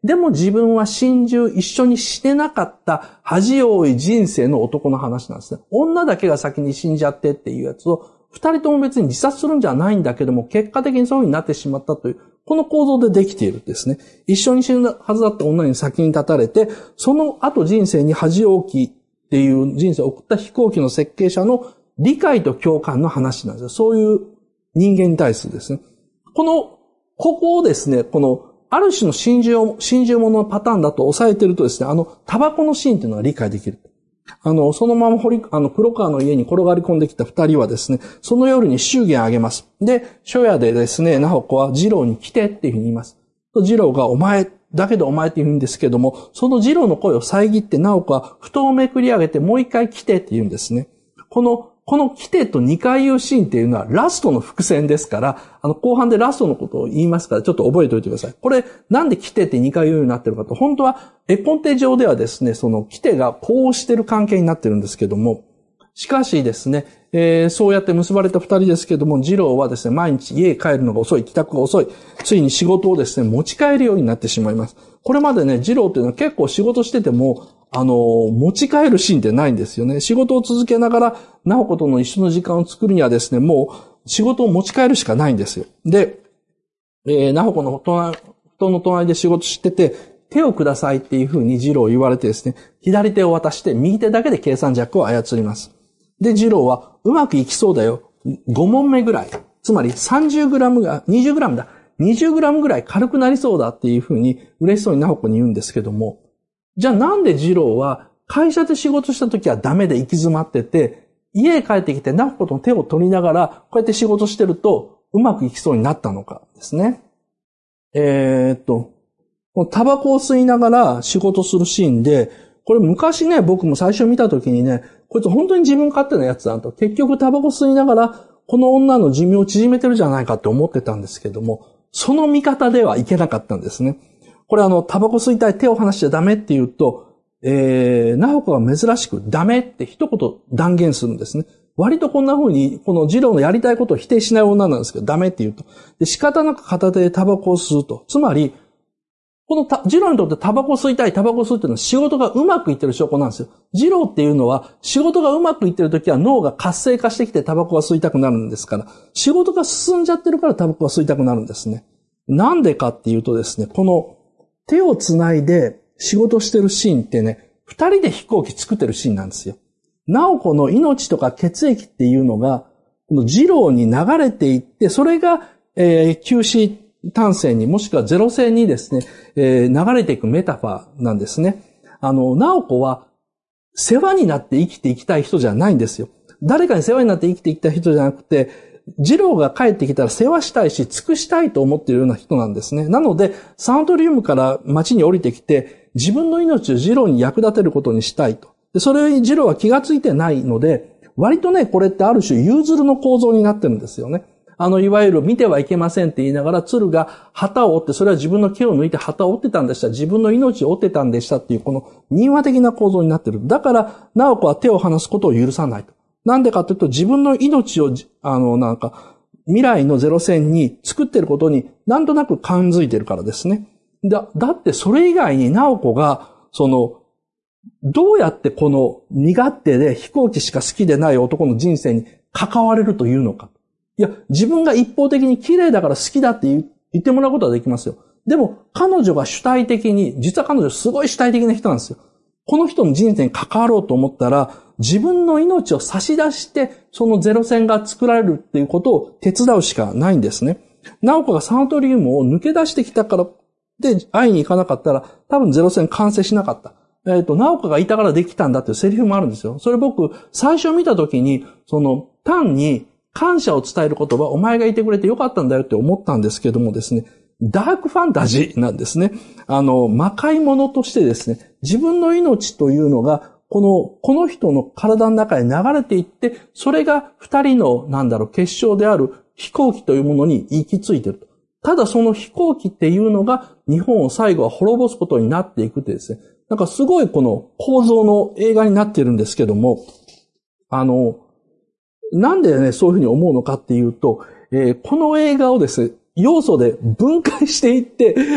でも自分は心中一緒にしてなかった恥多い人生の男の話なんですね。女だけが先に死んじゃってっていうやつを、二人とも別に自殺するんじゃないんだけども、結果的にそういう風になってしまったという、この構造でできているんですね。一緒に死ぬはずだった女に先に立たれて、その後人生に恥多きっていう人生を送った飛行機の設計者の理解と共感の話なんですよ。そういう人間に対するですね。この、ここをですね、この、ある種の心中を、心中もののパターンだと抑えてるとですね、あの、タバコのシーンというのが理解できる。あの、そのまま掘り、あの、黒川の家に転がり込んできた二人はですね、その夜に祝言あげます。で、初夜でですね、直子は次郎に来てっていうふうに言います。次郎がお前、だけどお前って言うんですけども、その次郎の声を遮って直子は布団をめくり上げてもう一回来てって言うんですね。この、この来てと二回言うシーンっていうのはラストの伏線ですから、あの後半でラストのことを言いますからちょっと覚えておいてください。これなんで来てって二回言うようになってるかと、本当は絵コンテ上ではですね、その来てがこうしてる関係になってるんですけども、しかしですね、えー、そうやって結ばれた二人ですけども、次郎はですね、毎日家へ帰るのが遅い、帰宅が遅い、ついに仕事をですね、持ち帰るようになってしまいます。これまでね、次郎っていうのは結構仕事してても、あの、持ち帰るシーンってないんですよね。仕事を続けながら、直子との一緒の時間を作るにはですね、もう仕事を持ち帰るしかないんですよ。で、えー、直子の隣、布団の隣で仕事してて、手をくださいっていうふうに次郎言われてですね、左手を渡して右手だけで計算尺を操ります。で、次郎はうまくいきそうだよ。ご問目ぐらい。つまりさんじゅうグラムが、にじゅうグラムだ。にじゅうグラムぐらい軽くなりそうだっていうふうに嬉しそうに直子に言うんですけども、じゃあなんで次郎は会社で仕事した時はダメで行き詰まってて、家へ帰ってきて直子との手を取りながらこうやって仕事してるとうまくいきそうになったのかですね。えー、っと、タバコを吸いながら仕事するシーンで、これ昔ね、僕も最初見た時にね、こいつ本当に自分勝手なやつだと、結局タバコ吸いながらこの女の寿命を縮めてるじゃないかって思ってたんですけども、その見方ではいけなかったんですね。これあの、タバコ吸いたい、手を離しちゃダメって言うと、えー、直子が珍しくダメって一言断言するんですね。割とこんな風に、この次郎のやりたいことを否定しない女なんですけど、ダメって言うと。で、仕方なく片手でタバコを吸うと。つまり、この次郎にとってタバコ吸いたい、タバコ吸うっていうのは仕事がうまくいってる証拠なんですよ。次郎っていうのは仕事がうまくいってるときは脳が活性化してきてタバコが吸いたくなるんですから、仕事が進んじゃってるからタバコが吸いたくなるんですね。なんでかっていうとですね、この手をつないで仕事してるシーンってね、二人で飛行機作ってるシーンなんですよ。直子の命とか血液っていうのが、この次郎に流れていって、それが、えー、九死単線にもしくはゼロ線にですね、えー、流れていくメタファーなんですね。あの、直子は世話になって生きていきたい人じゃないんですよ。誰かに世話になって生きていきたい人じゃなくて、次郎が帰ってきたら世話したいし、尽くしたいと思っているような人なんですね。なので、サントリウムから街に降りてきて、自分の命を次郎に役立てることにしたいと。で、それに次郎は気がついてないので、割とね、これってある種融通の構造になってるんですよね。あの、いわゆる見てはいけませんって言いながら、鶴が旗を折って、それは自分の毛を抜いて旗を折ってたんでした。自分の命を折ってたんでしたっていう、この民話的な構造になってる。だから、直子は手を離すことを許さないと。なんでかというと、自分の命を、あの、なんか、未来のゼロ線に作ってることになんとなく感づいてるからですね。だ、だってそれ以外に直子が、その、どうやってこの身勝手で飛行機しか好きでない男の人生に関われるというのか。いや、自分が一方的に綺麗だから好きだって言ってもらうことはできますよ。でも、彼女が主体的に、実は彼女すごい主体的な人なんですよ。この人の人生に関わろうと思ったら、自分の命を差し出して、そのゼロ線が作られるっていうことを手伝うしかないんですね。直子がサントリウムを抜け出してきたから、で、会いに行かなかったら、多分ゼロ線完成しなかった。えっと、直子がいたからできたんだっていうセリフもあるんですよ。それ僕、最初見たときに、その、単に感謝を伝える言葉、お前がいてくれてよかったんだよって思ったんですけどもですね、ダークファンタジーなんですね。あの、魔界物としてですね、自分の命というのが、この、この人の体の中へ流れていって、それが二人の、なんだろう、結晶である飛行機というものに行き着いていると。ただその飛行機っていうのが、日本を最後は滅ぼすことになっていくってですね、なんかすごいこの構造の映画になっているんですけども、あの、なんでね、そういうふうに思うのかっていうと、えー、この映画をですね、 要素で分解していって、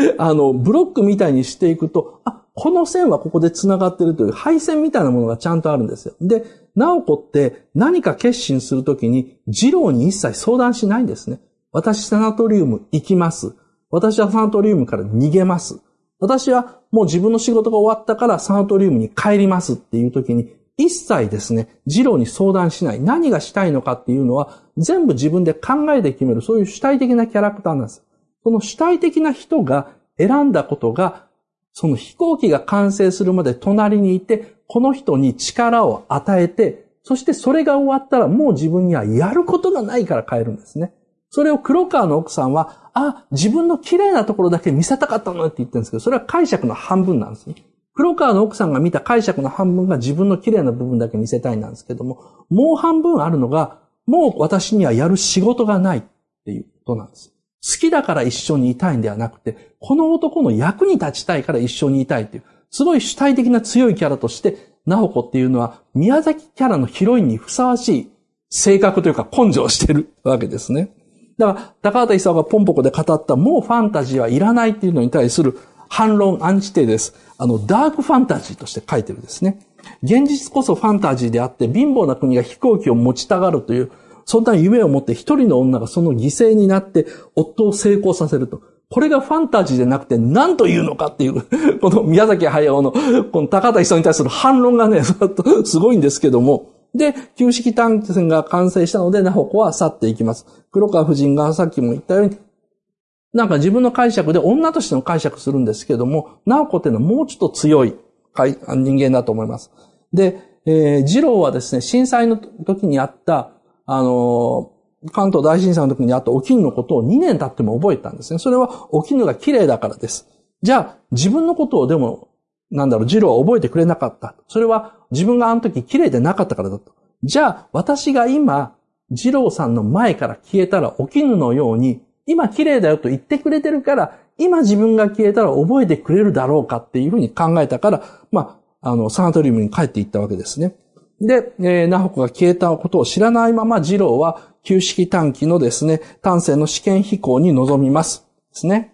あの、ブロックみたいにしていくと、あ、この線はここで繋がってるという配線みたいなものがちゃんとあるんですよ。で、直子って何か決心するときに、次郎に一切相談しないんですね。私サナトリウム行きます。私はサナトリウムから逃げます。私はもう自分の仕事が終わったからサナトリウムに帰りますっていうときに、一切ですね、次郎に相談しない。何がしたいのかっていうのは、全部自分で考えて決める。そういう主体的なキャラクターなんです。その主体的な人が選んだことが、その飛行機が完成するまで隣にいて、この人に力を与えて、そしてそれが終わったらもう自分にはやることがないから帰るんですね。それを黒川の奥さんは、あ、自分の綺麗なところだけ見せたかったのって言ってるんですけど、それは解釈の半分なんですね。黒川の奥さんが見た解釈の半分が自分の綺麗な部分だけ見せたいなんですけども、もう半分あるのが、もう私にはやる仕事がないっていうことなんです。好きだから一緒にいたいんではなくて、この男の役に立ちたいから一緒にいたいっていう、すごい主体的な強いキャラとして、直子っていうのは宮崎キャラのヒロインにふさわしい性格というか根性をしているわけですね。だから、高畑勲がポンポコで語ったもうファンタジーはいらないっていうのに対する反論、アンチテです。あの、ダークファンタジーとして書いてるんですね。現実こそファンタジーであって、貧乏な国が飛行機を持ちたがるという、そんな夢を持って一人の女がその犠牲になって夫を成功させると。これがファンタジーでなくて何と言うのかっていう、この宮崎駿のこの高畑勲に対する反論がね、すごいんですけども。で、旧式単線が完成したので、直子は去っていきます。黒川夫人がさっきも言ったように、なんか自分の解釈で女としての解釈するんですけども、直子っていうのはもうちょっと強い人間だと思います。で、えー、次郎はですね、震災の時にあった、あのー、関東大震災の時にあったお絹のことをにねん経っても覚えたんですね。それはお絹が綺麗だからです。じゃあ、自分のことをでも、なんだろう、次郎は覚えてくれなかった。それは自分があの時綺麗でなかったからだと。じゃあ、私が今、次郎さんの前から消えたらお絹のように、今綺麗だよと言ってくれてるから、今自分が消えたら覚えてくれるだろうかっていうふうに考えたから、まあ、あの、サナトリウムに帰っていったわけですね。で、えー、直子が消えたことを知らないまま、次郎は旧式単機のですね、単線の試験飛行に臨みます。ですね。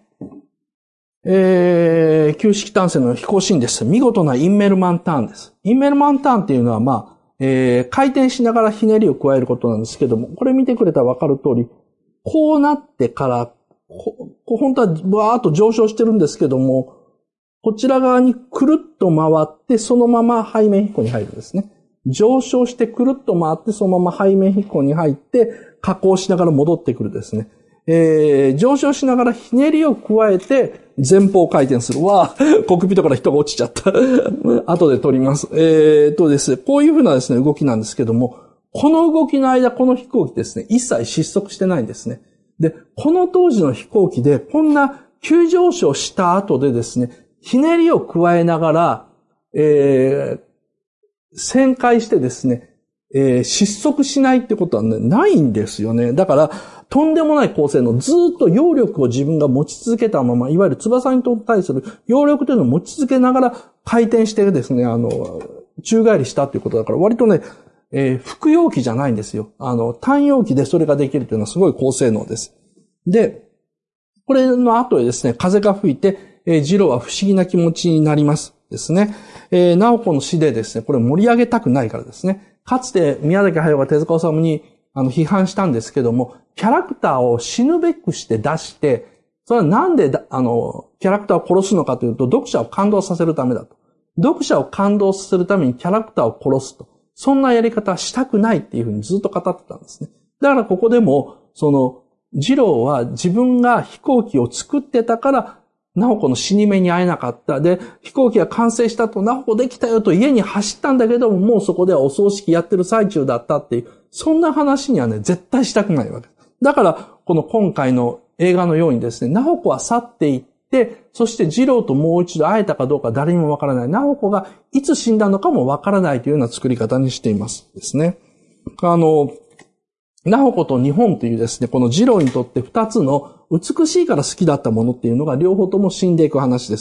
えー、旧式単線の飛行シーンです。見事なインメルマンターンです。インメルマンターンっていうのは、まあ、えー、回転しながらひねりを加えることなんですけども、これ見てくれたらわかる通り、こうなってから、ここ本当はバーっと上昇してるんですけども、こちら側にくるっと回って、そのまま背面飛行に入るんですね。上昇してくるっと回って、そのまま背面飛行に入って、下降しながら戻ってくるですね。えー、上昇しながらひねりを加えて、前方回転する。わぁ、コックピットから人が落ちちゃった。後で撮ります。えーとですね、こういうふうなですね、動きなんですけども、この動きの間、この飛行機ですね、一切失速してないんですね。で、この当時の飛行機で、こんな急上昇した後でですね、ひねりを加えながら、えー、旋回してですね、えー、失速しないってことはね、ないんですよね。だから、とんでもない構成のずっと揚力を自分が持ち続けたまま、いわゆる翼に対する揚力というのを持ち続けながら回転してですね、あの、宙返りしたっていうことだから、割とね、えー、複容機じゃないんですよ。あの、単容機でそれができるというのはすごい高性能です。で、これの後でですね、風が吹いて、えー、次郎は不思議な気持ちになりますですね。えー、直子の死でですね、これ盛り上げたくないからですね。かつて宮崎駿が手塚治虫にあの批判したんですけども、キャラクターを死ぬべくして出して、それはなんであの、キャラクターを殺すのかというと、読者を感動させるためだと。読者を感動させるためにキャラクターを殺すと。そんなやり方はしたくないっていうふうにずっと語ってたんですね。だからここでも、その、次郎は自分が飛行機を作ってたから、直子の死に目に会えなかった。で、飛行機が完成したと、直子できたよと家に走ったんだけども、もうそこではお葬式やってる最中だったっていう、そんな話にはね、絶対したくないわけ。だから、この今回の映画のようにですね、直子は去っていって、そして次郎ともう一度会えたかどうか誰にもわからない。直子がいつ死んだのかもわからないというような作り方にしていますですね。あの、直子と日本というですね、この次郎にとって二つの美しいから好きだったものっていうのが両方とも死んでいく話です。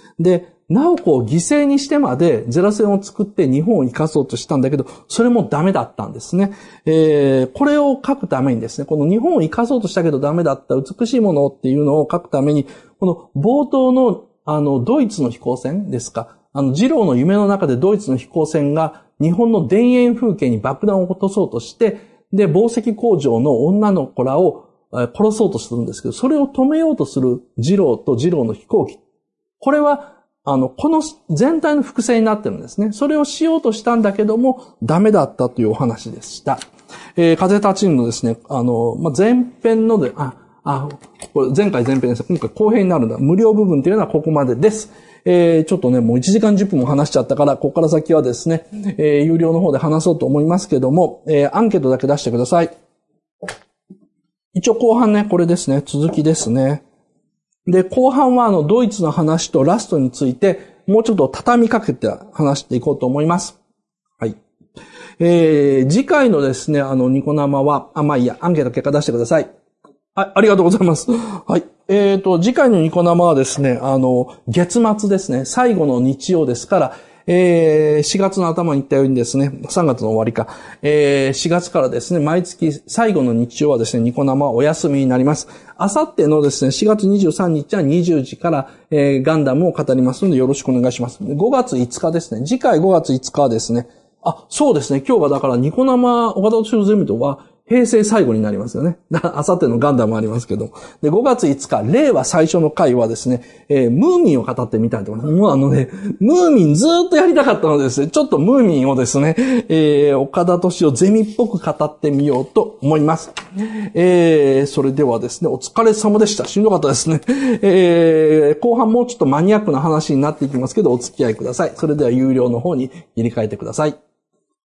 で、直子を犠牲にしてまでゼラ戦を作って日本を生かそうとしたんだけど、それもダメだったんですね。えー、これを書くためにですね、この日本を生かそうとしたけどダメだった美しいものっていうのを書くために、この冒頭のあの、ドイツの飛行船ですか。あの、二郎の夢の中でドイツの飛行船が日本の田園風景に爆弾を落とそうとして、で、紡績工場の女の子らを殺そうとするんですけど、それを止めようとする二郎と二郎の飛行機。これは、あの、この全体の複製になってるんですね。それをしようとしたんだけども、ダメだったというお話でした。えー、風立ちぬのですね、あの、まあ、前編ので、あ、あ、これ前回前編です。今回後編になるんだ。無料部分というのはここまでです。えー、ちょっとね、もういちじかんじゅっぷんも話しちゃったから、ここから先はですね、えー、有料の方で話そうと思いますけども、えー、アンケートだけ出してください。一応後半ね、これですね、続きですね。で、後半はあの、ドイツの話とラストについて、もうちょっと畳みかけて話していこうと思います。はい。えー、次回のですね、あの、ニコ生は、あ、まあいいや、アンケート結果出してください。はい、ありがとうございます。はい。えーと、次回のニコ生はですね、あの、月末ですね、最後の日曜ですから、えー、しがつの頭に言ったようにですね、さんがつの終わりか、えー、しがつからですね、毎月最後の日曜はですね、ニコ生はお休みになります。あさってのですね、しがつにじゅうさんにちはにじゅうじから、えー、ガンダムを語りますのでよろしくお願いします。ごがついつかですね、次回ごがついつかはですね、あ、そうですね、今日がだからニコ生岡田斗司夫ゼミとは、平成最後になりますよね。あさってのガンダムありますけど。で、ごがついつか、令和最初の回はですね、えー、ムーミンを語ってみたいと思います。もうあのね、ムーミンずーっとやりたかったのでですね、ちょっとムーミンをですね、えー、岡田斗司夫ゼミっぽく語ってみようと思います。えー、それではですね、お疲れ様でした。しんどかったですね。えー、後半もうちょっとマニアックな話になっていきますけど、お付き合いください。それでは有料の方に入れ替えてください。